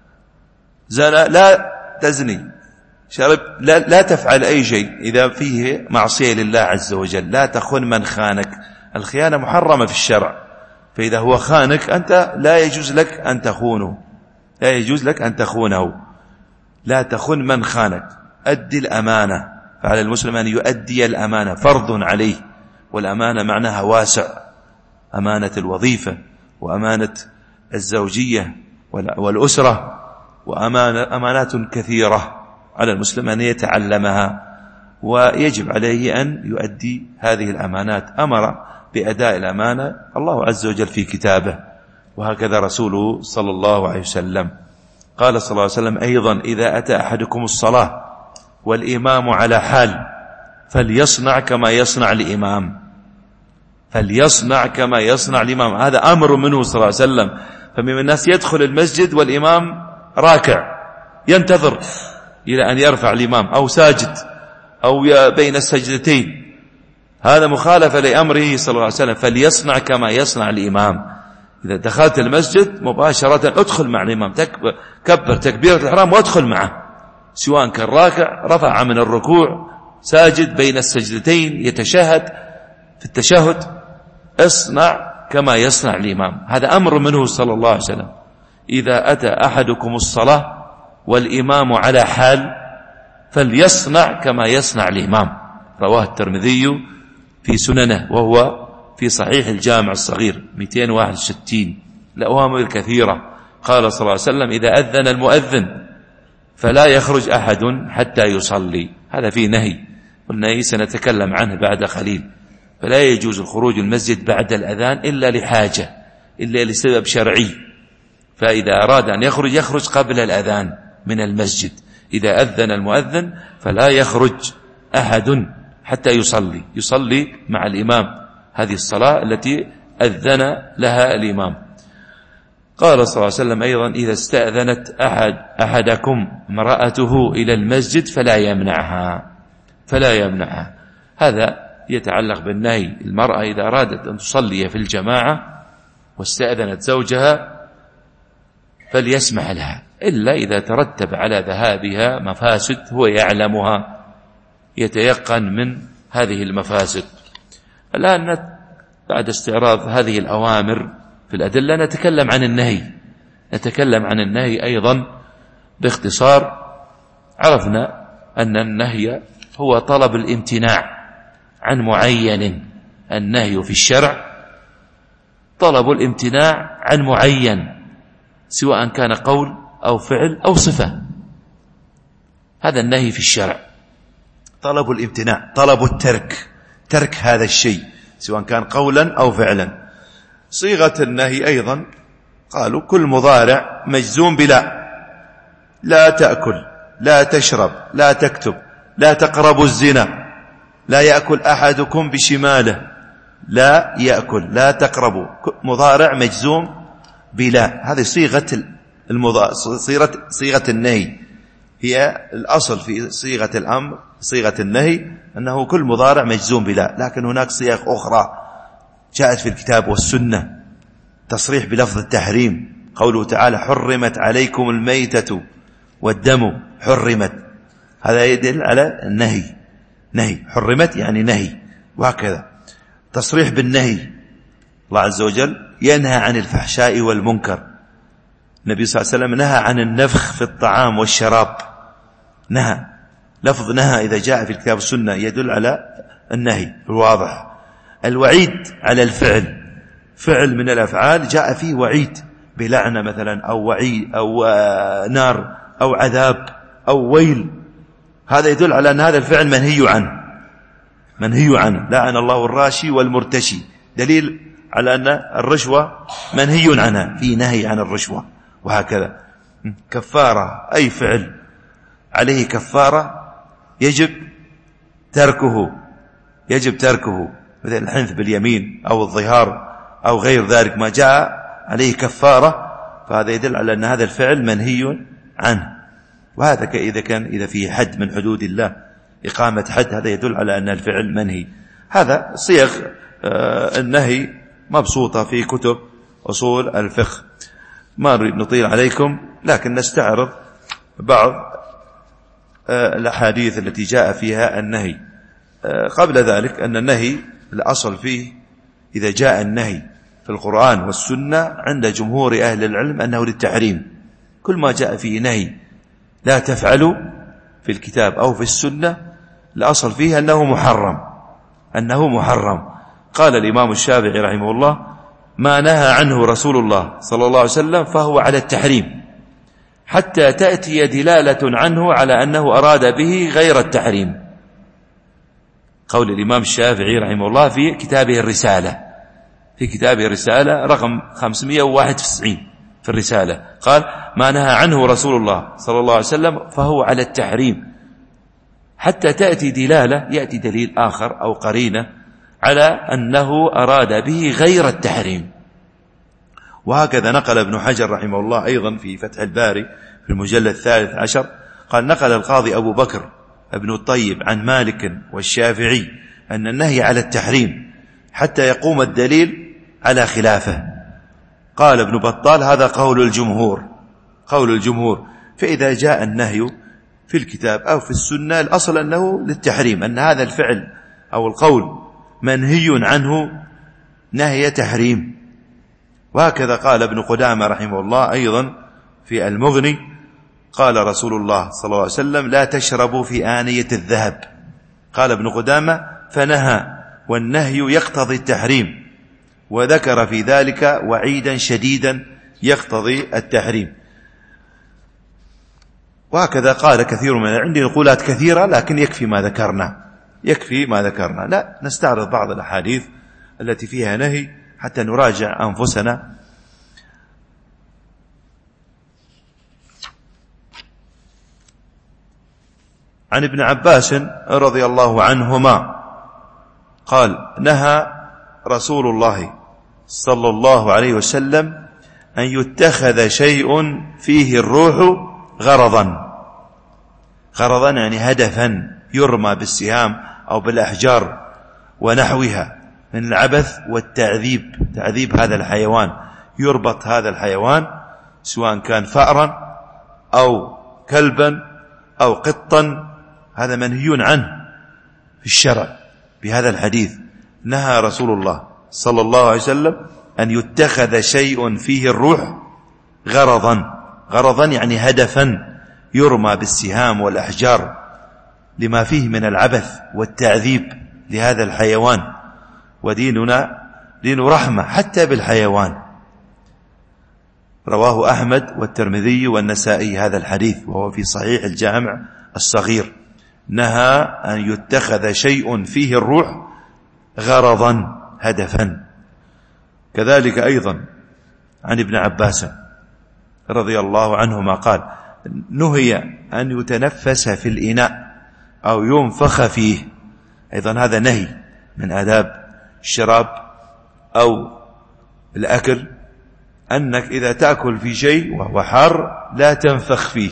زنى لا تزني، شرب لا تفعل أي شيء إذا فيه معصية لله عز وجل. لا تخن من خانك، الخيانة محرمة في الشرع، فإذا هو خانك أنت لا يجوز لك أن تخونه، لا يجوز لك أن تخونه. لا تخن من خانك. أدي الأمانة، فعلى المسلم أن يؤدي الأمانة، فرض عليه. والأمانة معناها واسع، أمانة الوظيفة وأمانة الزوجية والأسرة وأمانات كثيرة. على المسلم أن يتعلمها، ويجب عليه أن يؤدي هذه الأمانات. أمر بأداء الأمانة الله عز وجل في كتابه، وهكذا رسوله صلى الله عليه وسلم. قال صلى الله عليه وسلم أيضا: إذا أتى أحدكم الصلاة والإمام على حال فليصنع كما يصنع الإمام، فليصنع كما يصنع الإمام. هذا أمر منه صلى الله عليه وسلم. فمن الناس يدخل المسجد والإمام راكع ينتظر إلى أن يرفع الإمام، أو ساجد، أو بين السجدتين، هذا مخالفة لأمره صلى الله عليه وسلم. فليصنع كما يصنع الإمام. إذا دخلت المسجد مباشرة ادخل مع الإمام، كبر تكبيرة الإحرام وادخل معه، سواء كان راكع رفع من الركوع، ساجد بين السجدتين، يتشهد في التشهد، اصنع كما يصنع الإمام. هذا أمر منه صلى الله عليه وسلم. إذا أتى أحدكم الصلاة والإمام على حال فليصنع كما يصنع الإمام. رواه الترمذي في سننه، وهو في صحيح الجامع الصغير 261. الأوامر كثيرة. قال صلى الله عليه وسلم: إذا أذن المؤذن فلا يخرج أحد حتى يصلي. هذا فيه نهي، والنهي سنتكلم عنه بعد قليل. فلا يجوز الخروج المسجد بعد الأذان إلا لحاجة، إلا لسبب شرعي. فإذا أراد أن يخرج قبل الأذان من المسجد. إذا أذن المؤذن فلا يخرج أحد حتى يصلي مع الإمام هذه الصلاة التي أذن لها الإمام. قال صلى الله عليه وسلم أيضا: إذا استأذنت أحدكم امرأته إلى المسجد فلا يمنعها. هذا يتعلق بالنهي. المرأة إذا أرادت أن تصلي في الجماعة واستأذنت زوجها فليسمح لها، إلا إذا ترتب على ذهابها مفاسد هو يعلمها، يتيقن من هذه المفاسد. الآن بعد استعراض هذه الأوامر في الأدلة نتكلم عن النهي أيضا باختصار. عرفنا أن النهي هو طلب الامتناع عن معين. النهي في الشرع طلب الامتناع عن معين، سواء كان قول أو فعل أو صفة. هذا النهي في الشرع. طلب الامتناع، طلب ترك هذا الشيء، سواء كان قولا أو فعلا. صيغة النهي أيضا قالوا: كل مضارع مجزوم بلا، لا تأكل، لا تشرب، لا تكتب، لا تقربوا الزنا، لا يأكل أحدكم بشماله، لا يأكل، لا تقربوا. مضارع مجزوم بلا. هذه صيغة النهي. هي الأصل في صيغة الأمر، صيغة النهي، أنه كل مضارع مجزوم بلا. لكن هناك صيغ أخرى جاءت في الكتاب والسنة تصريح بلفظ التحريم. قوله تعالى: حرمت عليكم الميتة والدم. حرمت، هذا يدل على النهي. نهي، حرمت يعني نهي. وهكذا تصريح بالنهي. الله عز وجل ينهى عن الفحشاء والمنكر. النبي صلى الله عليه وسلم نهى عن النفخ في الطعام والشراب. نهى، لفظ نهى إذا جاء في الكتاب والسنة يدل على النهي الواضح. الوعيد على الفعل، فعل من الأفعال جاء فيه وعيد بلعنة مثلا، أو وعيد، أو نار، أو عذاب، أو ويل. هذا يدل على أن هذا الفعل منهي عنه. لعن الله الراشي والمرتشي، دليل على أن الرشوة منهي عنها، في نهي عن الرشوة. وهكذا كفارة، أي فعل عليه كفارة يجب تركه، مثل الحنث باليمين أو الظهار أو غير ذلك، ما جاء عليه كفارة، فهذا يدل على أن هذا الفعل منهي عنه. وهذا إذا فيه حد من حدود الله، إقامة حد، هذا يدل على أن الفعل منهي. هذا صيغ النهي مبسوطة في كتب أصول الفقه. ما نريد نطيل عليكم، لكن نستعرض بعض الأحاديث التي جاء فيها النهي. قبل ذلك أن النهي الأصل فيه، إذا جاء النهي في القرآن والسنة عند جمهور أهل العلم أنه للتحريم. كل ما جاء فيه نهي لا تفعلوا في الكتاب أو في السنة، الأصل فيه أنه محرم. قال الإمام الشافعي رحمه الله: ما نهى عنه رسول الله صلى الله عليه وسلم فهو على التحريم، حتى تأتي دلالة عنه على أنه أراد به غير التحريم. قول الإمام الشافعي رحمه الله في كتابه الرسالة، في كتابه الرسالة رقم 591 في الرسالة، قال: ما نهى عنه رسول الله صلى الله عليه وسلم فهو على التحريم، حتى تأتي دلالة، يأتي دليل آخر أو قرينة على أنه أراد به غير التحريم. وهكذا نقل ابن حجر رحمه الله أيضا في فتح الباري في المجلد 13 قال: نقل القاضي أبو بكر ابن الطيب عن مالك والشافعي أن النهي على التحريم حتى يقوم الدليل على خلافه. قال ابن بطال: هذا قول الجمهور، قول الجمهور. فإذا جاء النهي في الكتاب أو في السنة الأصل أنه للتحريم، أن هذا الفعل أو القول منهي عنه نهي تحريم. وهكذا قال ابن قدامة رحمه الله أيضا في المغني، قال رسول الله صلى الله عليه وسلم: لا تشربوا في آنية الذهب. قال ابن قدامة: فنهى، والنهي يقتضي التحريم، وذكر في ذلك وعيدا شديدا يقتضي التحريم. وهكذا قال كثير من عندي نقولات كثيرة، لكن يكفي ما ذكرنا، يكفي ما ذكرنا. لا نستعرض بعض الأحاديث التي فيها نهي حتى نراجع أنفسنا. عن ابن عباس رضي الله عنهما قال: نهى رسول الله صلى الله عليه وسلم أن يتخذ شيء فيه الروح غرضا. غرضا يعني هدفا يرمى بالسهام أو بالأحجار ونحوها من العبث والتعذيب، تعذيب هذا الحيوان، يربط هذا الحيوان سواء كان فأرا أو كلبا أو قطا، هذا منهي عنه في الشرع. بهذا الحديث نهى رسول الله صلى الله عليه وسلم أن يتخذ شيء فيه الروح غرضا. غرضا يعني هدفا يرمى بالسهام والأحجار لما فيه من العبث والتعذيب لهذا الحيوان. وديننا دين رحمة حتى بالحيوان. رواه أحمد والترمذي والنسائي هذا الحديث، وهو في صحيح الجامع الصغير. نهى أن يتخذ شيء فيه الروح غرضا، هدفا. كذلك أيضا عن ابن عباس رضي الله عنهما قال: نهي أن يتنفس في الإناء أو ينفخ فيه. أيضا هذا نهي من آداب الشراب أو الأكل، أنك إذا تأكل في شيء وهو حار لا تنفخ فيه،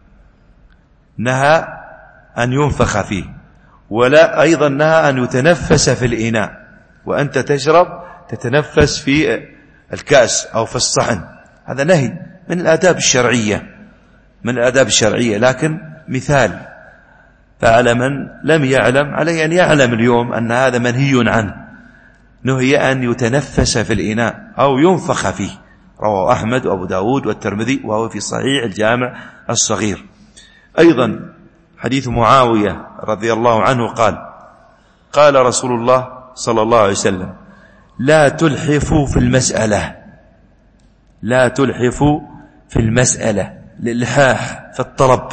نهى أن ينفخ فيه. ولا أيضا نهى أن يتنفس في الإناء، وأنت تشرب تتنفس في الكأس أو في الصحن، هذا نهي من الآداب الشرعية، من الآداب الشرعية. لكن مثال، فعلى من لم يعلم عليه أن يعلم اليوم أن هذا منهي عنه. نهي أن يتنفس في الإناء أو ينفخ فيه. رواه أحمد وأبو داود والترمذي، وهو في صحيح الجامع الصغير. أيضا حديث معاوية رضي الله عنه قال: قال رسول الله صلى الله عليه وسلم: لا تلحفوا في المسألة. لا تلحفوا في المسألة، الإلحاح في الطلب،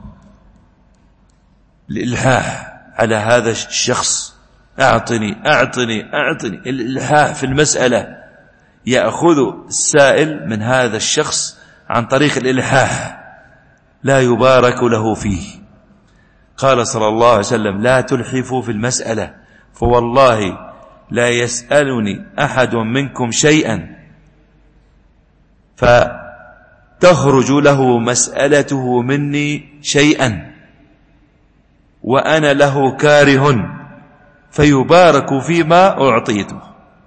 الإلحاح على هذا الشخص، أعطني أعطني أعطني، الإلحاح في المسألة. يأخذ السائل من هذا الشخص عن طريق الإلحاح، لا يبارك له فيه. قال صلى الله عليه وسلم: لا تلحفوا في المسألة، فوالله لا يسألني أحد منكم شيئا فتخرج له مسألته مني شيئا وأنا له كاره فيبارك فيما أعطيته،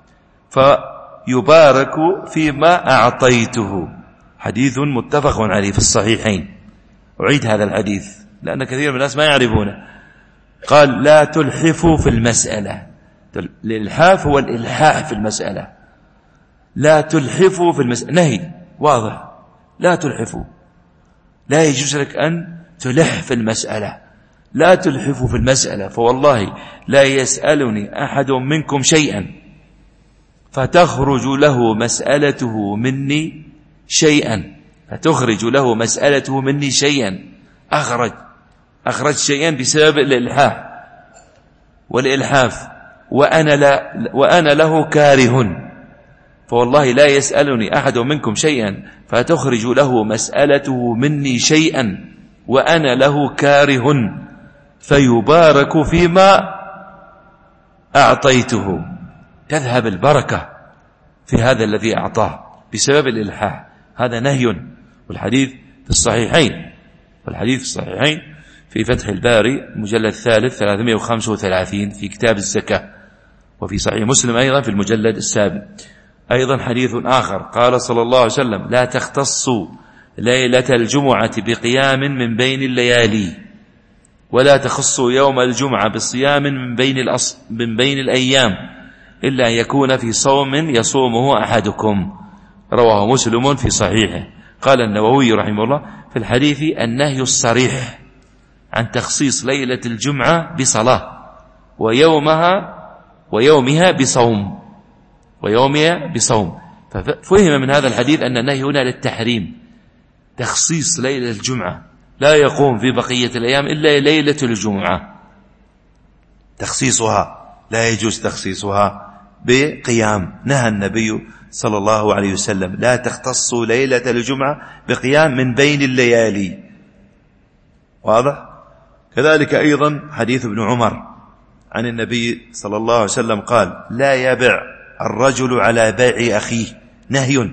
فيبارك فيما أعطيته. حديث متفق عليه في الصحيحين. أعيد هذا الحديث لأن كثير من الناس ما يعرفونه. قال: لا تلحفوا في المسألة. الإلحاف هو الإلحاح في المسألة. لا تلحفوا في المسألة، نهي واضح، لا تلحفوا، لا يجوز لك أن تلح في المسألة. لا تلحفوا في المسألة، فوالله لا يسألني أحد منكم شيئا فتخرج له مسألته مني شيئا، فتخرج له مسألته مني شيئا، أخرج شيئا بسبب الإلحاح والإلحاف، وأنا له كاره، فوالله لا يسألني أحد منكم شيئا فتخرج له مسألته مني شيئا وأنا له كاره، فيبارك فيما أعطيته، تذهب البركة في هذا الذي أعطاه بسبب الإلحاح. هذا نهي، والحديث في الصحيحين في فتح الباري مجلد 335 في كتاب الزكاة، وفي صحيح مسلم أيضا في المجلد 7 أيضا حديث آخر، قال صلى الله عليه وسلم: لا تختصوا ليلة الجمعة بقيام من بين الليالي، ولا تخصوا يوم الجمعة بصيام من بين الأيام، إلا أن يكون في صوم يصومه أحدكم، رواه مسلم في صحيحه. قال النووي رحمه الله في الحديث: النهي الصريح عن تخصيص ليلة الجمعة بصلاة ويومها بصوم، ففهم من هذا الحديث أن النهي هنا للتحريم، تخصيص ليلة الجمعة، لا يقوم في بقية الأيام إلا ليلة الجمعة، تخصيصها لا يجوز تخصيصها بقيام. نهى النبي صلى الله عليه وسلم: لا تختصوا ليلة الجمعة بقيام من بين الليالي. واضح؟ كذلك أيضا حديث ابن عمر عن النبي صلى الله عليه وسلم قال: لا يبع الرجل على بيع أخيه. نهي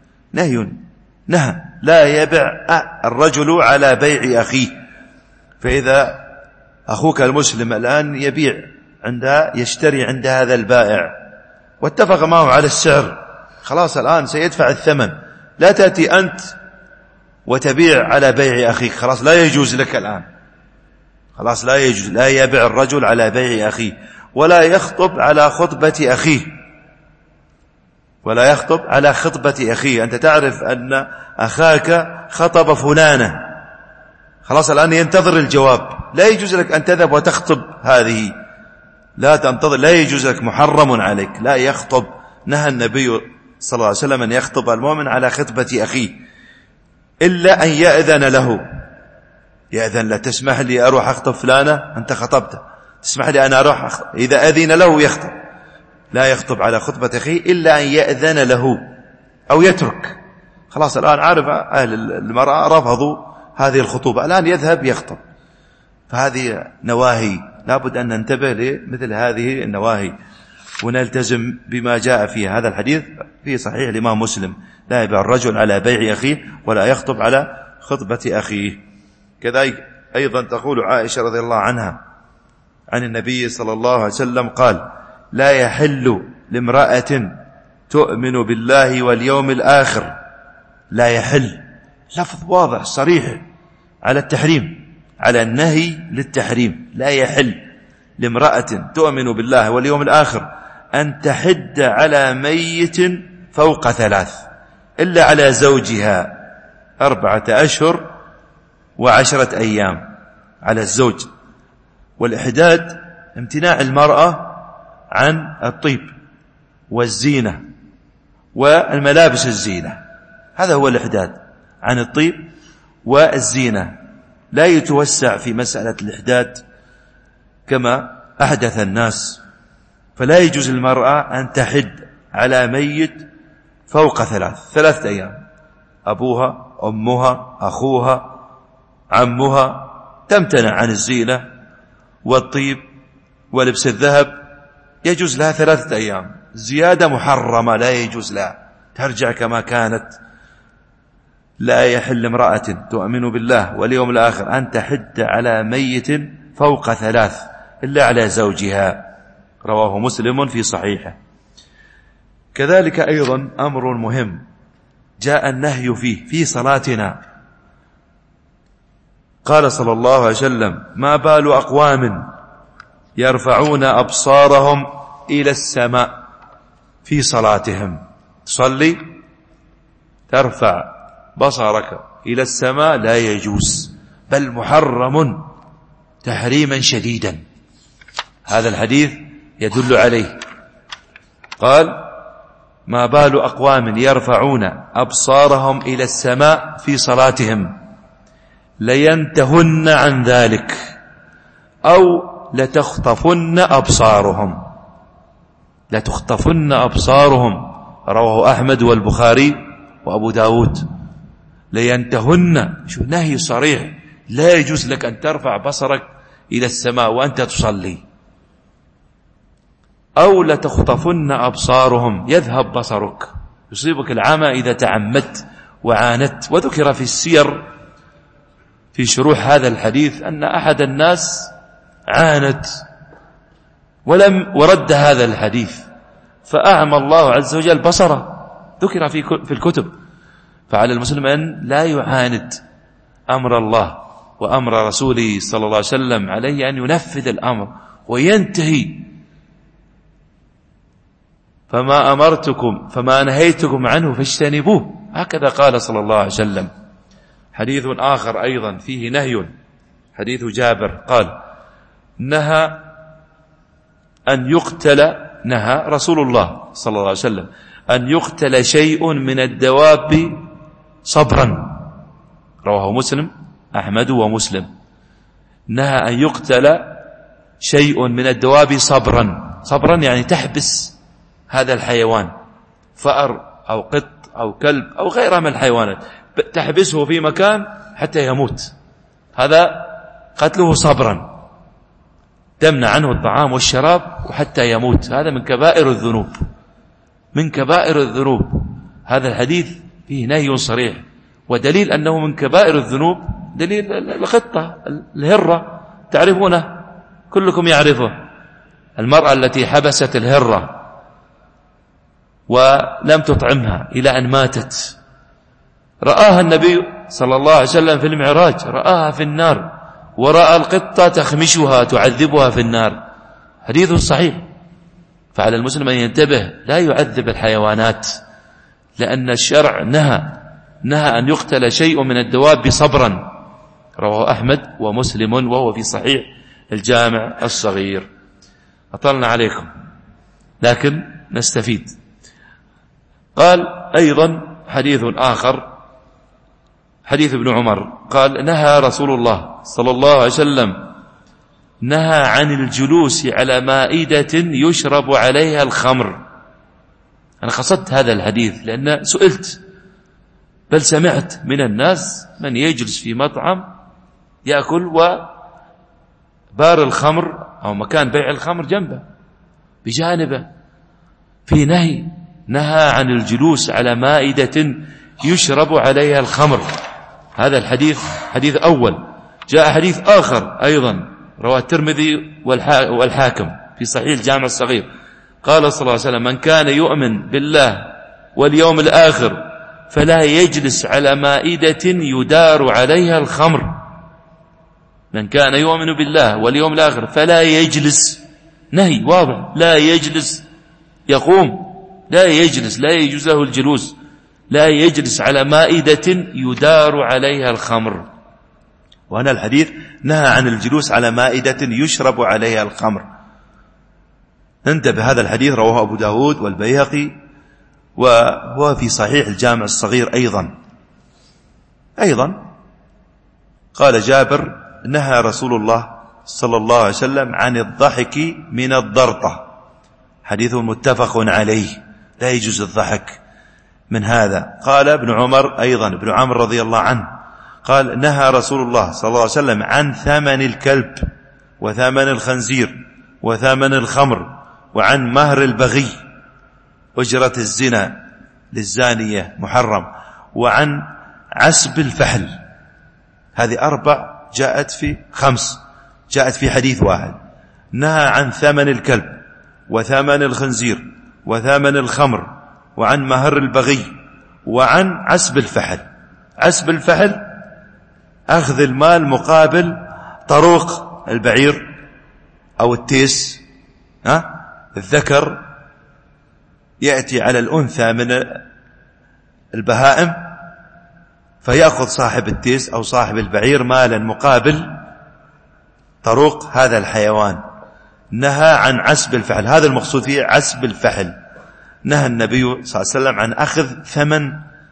لا يبع الرجل على بيع أخيه. فإذا أخوك المسلم الآن يشتري عند هذا البائع واتفق معه على السعر، خلاص الآن سيدفع الثمن، لا تأتي أنت وتبيع على بيع أخيك، خلاص لا يجوز لك الآن، خلاص لا يجوز. لا يبع الرجل على بيع أخيه، ولا يخطب على خطبة أخيه. أنت تعرف أن أخاك خطب فلانة، خلاص الآن ينتظر الجواب، لا يجوز لك أن تذهب وتخطب هذه، لا تنتظر، لا يجوز لك، محرم عليك، لا يخطب. نهى النبي صلى الله عليه وسلم أن يخطب المؤمن على خطبة أخيه إلا أن يأذن له. يأذن: لا تسمح لي أروح أخطب فلانة، أنت خطبت، تسمح لي أنا أروح أخطب. إذا أذن له يخطب، لا يخطب على خطبة أخيه إلا أن يأذن له أو يترك. خلاص الآن عارف أهل المرأة رفضوا هذه الخطوبة، الآن يذهب يخطب. فهذه نواهي، لابد أن ننتبه لمثل هذه النواهي ونلتزم بما جاء في هذا الحديث في صحيح الإمام مسلم: لا يبيع الرجل على بيع أخيه ولا يخطب على خطبة أخيه. كذلك أيضا تقول عائشة رضي الله عنها عن النبي صلى الله عليه وسلم قال: لا يحل لامرأة تؤمن بالله واليوم الآخر. لا يحل، لفظ واضح صريح على التحريم، على النهي للتحريم. لا يحل لامرأة تؤمن بالله واليوم الآخر أن تحد على ميت فوق 3 إلا على زوجها 4 أشهر و10 أيام على الزوج. والإحداد امتناع المرأة عن الطيب والزينة والملابس الزينة، هذا هو الإحداد، عن الطيب والزينة. لا يتوسع في مسألة الإحداد كما أحدث الناس، فلا يجوز المرأة أن تحد على ميت فوق 3 أيام. أبوها، أمها، أخوها، عمها تمتنع عن الزينة والطيب ولبس الذهب، يجوز لها 3 أيام. زيادة محرمة لا يجوز لها، ترجع كما كانت. لا يحل امرأة تؤمن بالله واليوم الآخر أن تحد على ميت فوق 3 إلا على زوجها، رواه مسلم في صحيحه. كذلك أيضا أمر مهم جاء النهي فيه في صلاتنا. قال صلى الله عليه وسلم: ما بال أقوام يرفعون أبصارهم إلى السماء في صلاتهم. تصلي ترفع بصرك إلى السماء لا يجوز، بل محرم تحريما شديدا. هذا الحديث يدل عليه. قال: ما بال أقوام يرفعون أبصارهم إلى السماء في صلاتهم لينتهن عن ذلك أو لتخطفن أبصارهم. لتخطفن أبصارهم، رواه أحمد والبخاري وأبو داود. لينتهن، شو نهي صريح، لا يجوز لك أن ترفع بصرك إلى السماء وأنت تصلي. أو لتخطفن أبصارهم، يذهب بصرك، يصيبك العمى إذا تعمدت وعاندت. وذكر في السير في شروح هذا الحديث أن أحد الناس عاند ورد هذا الحديث فأعمى الله عز وجل بصره، ذكر في الكتب. فعلى المسلم أن لا يعاند أمر الله وأمر رسوله صلى الله عليه وسلم، عليه أن ينفذ الأمر وينتهي. فما أمرتكم فما نهيتكم عنه فاجتنبوه، هكذا قال صلى الله عليه وسلم. حديث آخر أيضا فيه نهي، حديث جابر قال: نهى رسول الله صلى الله عليه وسلم أن يقتل شيء من الدواب صبرا، رواه مسلم، أحمد ومسلم. نهى أن يقتل شيء من الدواب صبرا يعني تحبس هذا الحيوان، فأر أو قط أو كلب أو غيرها من الحيوانات، تحبسه في مكان حتى يموت، هذا قتله صبرا، تمنع عنه الطعام والشراب وحتى يموت. هذا من كبائر الذنوب، من كبائر الذنوب. هذا الحديث فيه نهي صريح، ودليل أنه من كبائر الذنوب دليل الخطة الهرة، تعرفونه كلكم يعرفه، المرأة التي حبست الهرة ولم تطعمها إلى أن ماتت، رآها النبي صلى الله عليه وسلم في المعراج، رآها في النار، ورأى القطة تخمشها تعذبها في النار، حديث صحيح. فعلى المسلم أن ينتبه، لا يعذب الحيوانات، لأن الشرع نهى أن يقتل شيء من الدواب صبرا، رواه أحمد ومسلم وهو في صحيح الجامع الصغير. أطلنا عليكم لكن نستفيد. قال أيضا حديث آخر، حديث ابن عمر قال: نهى رسول الله صلى الله عليه وسلم نهى عن الجلوس على مائدة يشرب عليها الخمر. أنا قصدت هذا الحديث لأن سئلت، بل سمعت من الناس من يجلس في مطعم يأكل وبار الخمر أو مكان بيع الخمر جنبه بجانبه، في نهى عن الجلوس على مائدة يشرب عليها الخمر. هذا الحديث حديث أول. جاء حديث آخر أيضا رواه الترمذي والحاكم في صحيح الجامع الصغير، قال صلى الله عليه وسلم: من كان يؤمن بالله واليوم الآخر فلا يجلس على مائدة يدار عليها الخمر. من كان يؤمن بالله واليوم الآخر فلا يجلس، نهي واضح، لا يجلس، يقوم، لا يجلس، لا يجوز له الجلوس، لا يجلس على مائدة يدار عليها الخمر. وهنا الحديث نهى عن الجلوس على مائدة يشرب عليها الخمر. انتبه، هذا الحديث رواه أبو داود والبيهقي وهو في صحيح الجامع الصغير أيضا. قال جابر: نهى رسول الله صلى الله عليه وسلم عن الضحك من الضرطة، حديث متفق عليه، لا يجوز الضحك من هذا. قال ابن عمر أيضا، ابن عمر رضي الله عنه قال: نهى رسول الله صلى الله عليه وسلم عن ثمن الكلب وثمن الخنزير وثمن الخمر وعن مهر البغي، أجرة الزنا للزانية محرم، وعن عسب الفحل. هذه 4 جاءت في حديث واحد. نهى عن ثمن الكلب وثمن الخنزير وثمن الخمر وعن مهر البغي وعن عسب الفحل. عسب الفحل أخذ المال مقابل طروق البعير أو التيس، الذكر يأتي على الأنثى من البهائم فيأخذ صاحب التيس أو صاحب البعير مالا مقابل طروق هذا الحيوان. نهى عن عسب الفحل، هذا المقصود فيه عسب الفحل. نهى النبي صلى الله عليه وسلم عن أخذ ثمن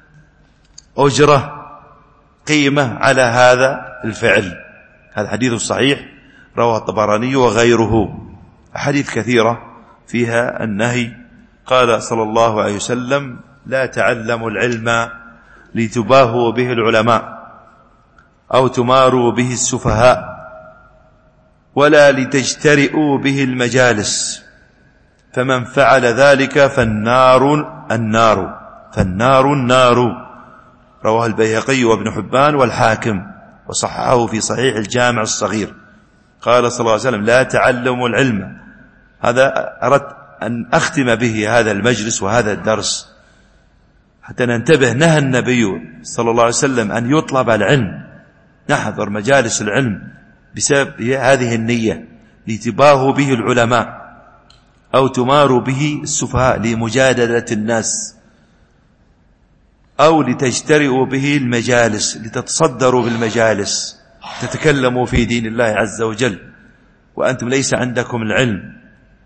أجرة قيمة على هذا الفعل. هذا حديث صحيح رواه الطبراني وغيره. أحاديث كثيرة فيها النهي. قال صلى الله عليه وسلم: لا تعلموا العلم لتباهوا به العلماء أو تماروا به السفهاء ولا لتجترئوا به المجالس، فمن فعل ذلك فالنار النار. رواه البيهقي وابن حبان والحاكم وصححه في صحيح الجامع الصغير. قال صلى الله عليه وسلم: لا تعلموا العلم. هذا أردت أن أختم به هذا المجلس وهذا الدرس حتى ننتبه. نهى النبي صلى الله عليه وسلم أن يطلب العلم، نحضر مجالس العلم بسبب هذه النية، لتباهوا به العلماء أو تماروا به السفهاء لمجادلة الناس، أو لتجترئوا به المجالس لتتصدروا بالمجالس تتكلموا في دين الله عز وجل وأنتم ليس عندكم العلم.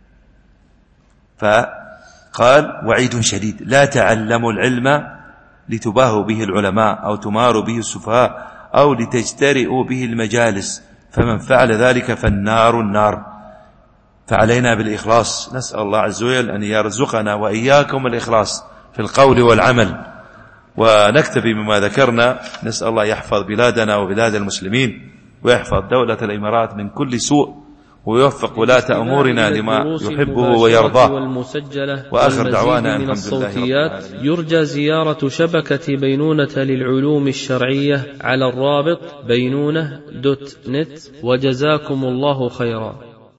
فقال وعيد شديد: لا تعلموا العلم لتباهوا به العلماء أو تماروا به السفهاء أو لتجترئوا به المجالس، فمن فعل ذلك فالنار. فعلينا بالإخلاص. نسأل الله عز وجل أن يرزقنا وإياكم الإخلاص في القول والعمل. ونكتفي بما ذكرنا. نسأل الله يحفظ بلادنا وبلاد المسلمين، ويحفظ دولة الإمارات من كل سوء، ويوفق ولاة أمورنا لما يحبه ويرضاه. وآخر دعوانا الحمد لله. يرجى زيارة شبكة بينونة للعلوم الشرعية على الرابط بينونة.net. وجزاكم الله خيرا.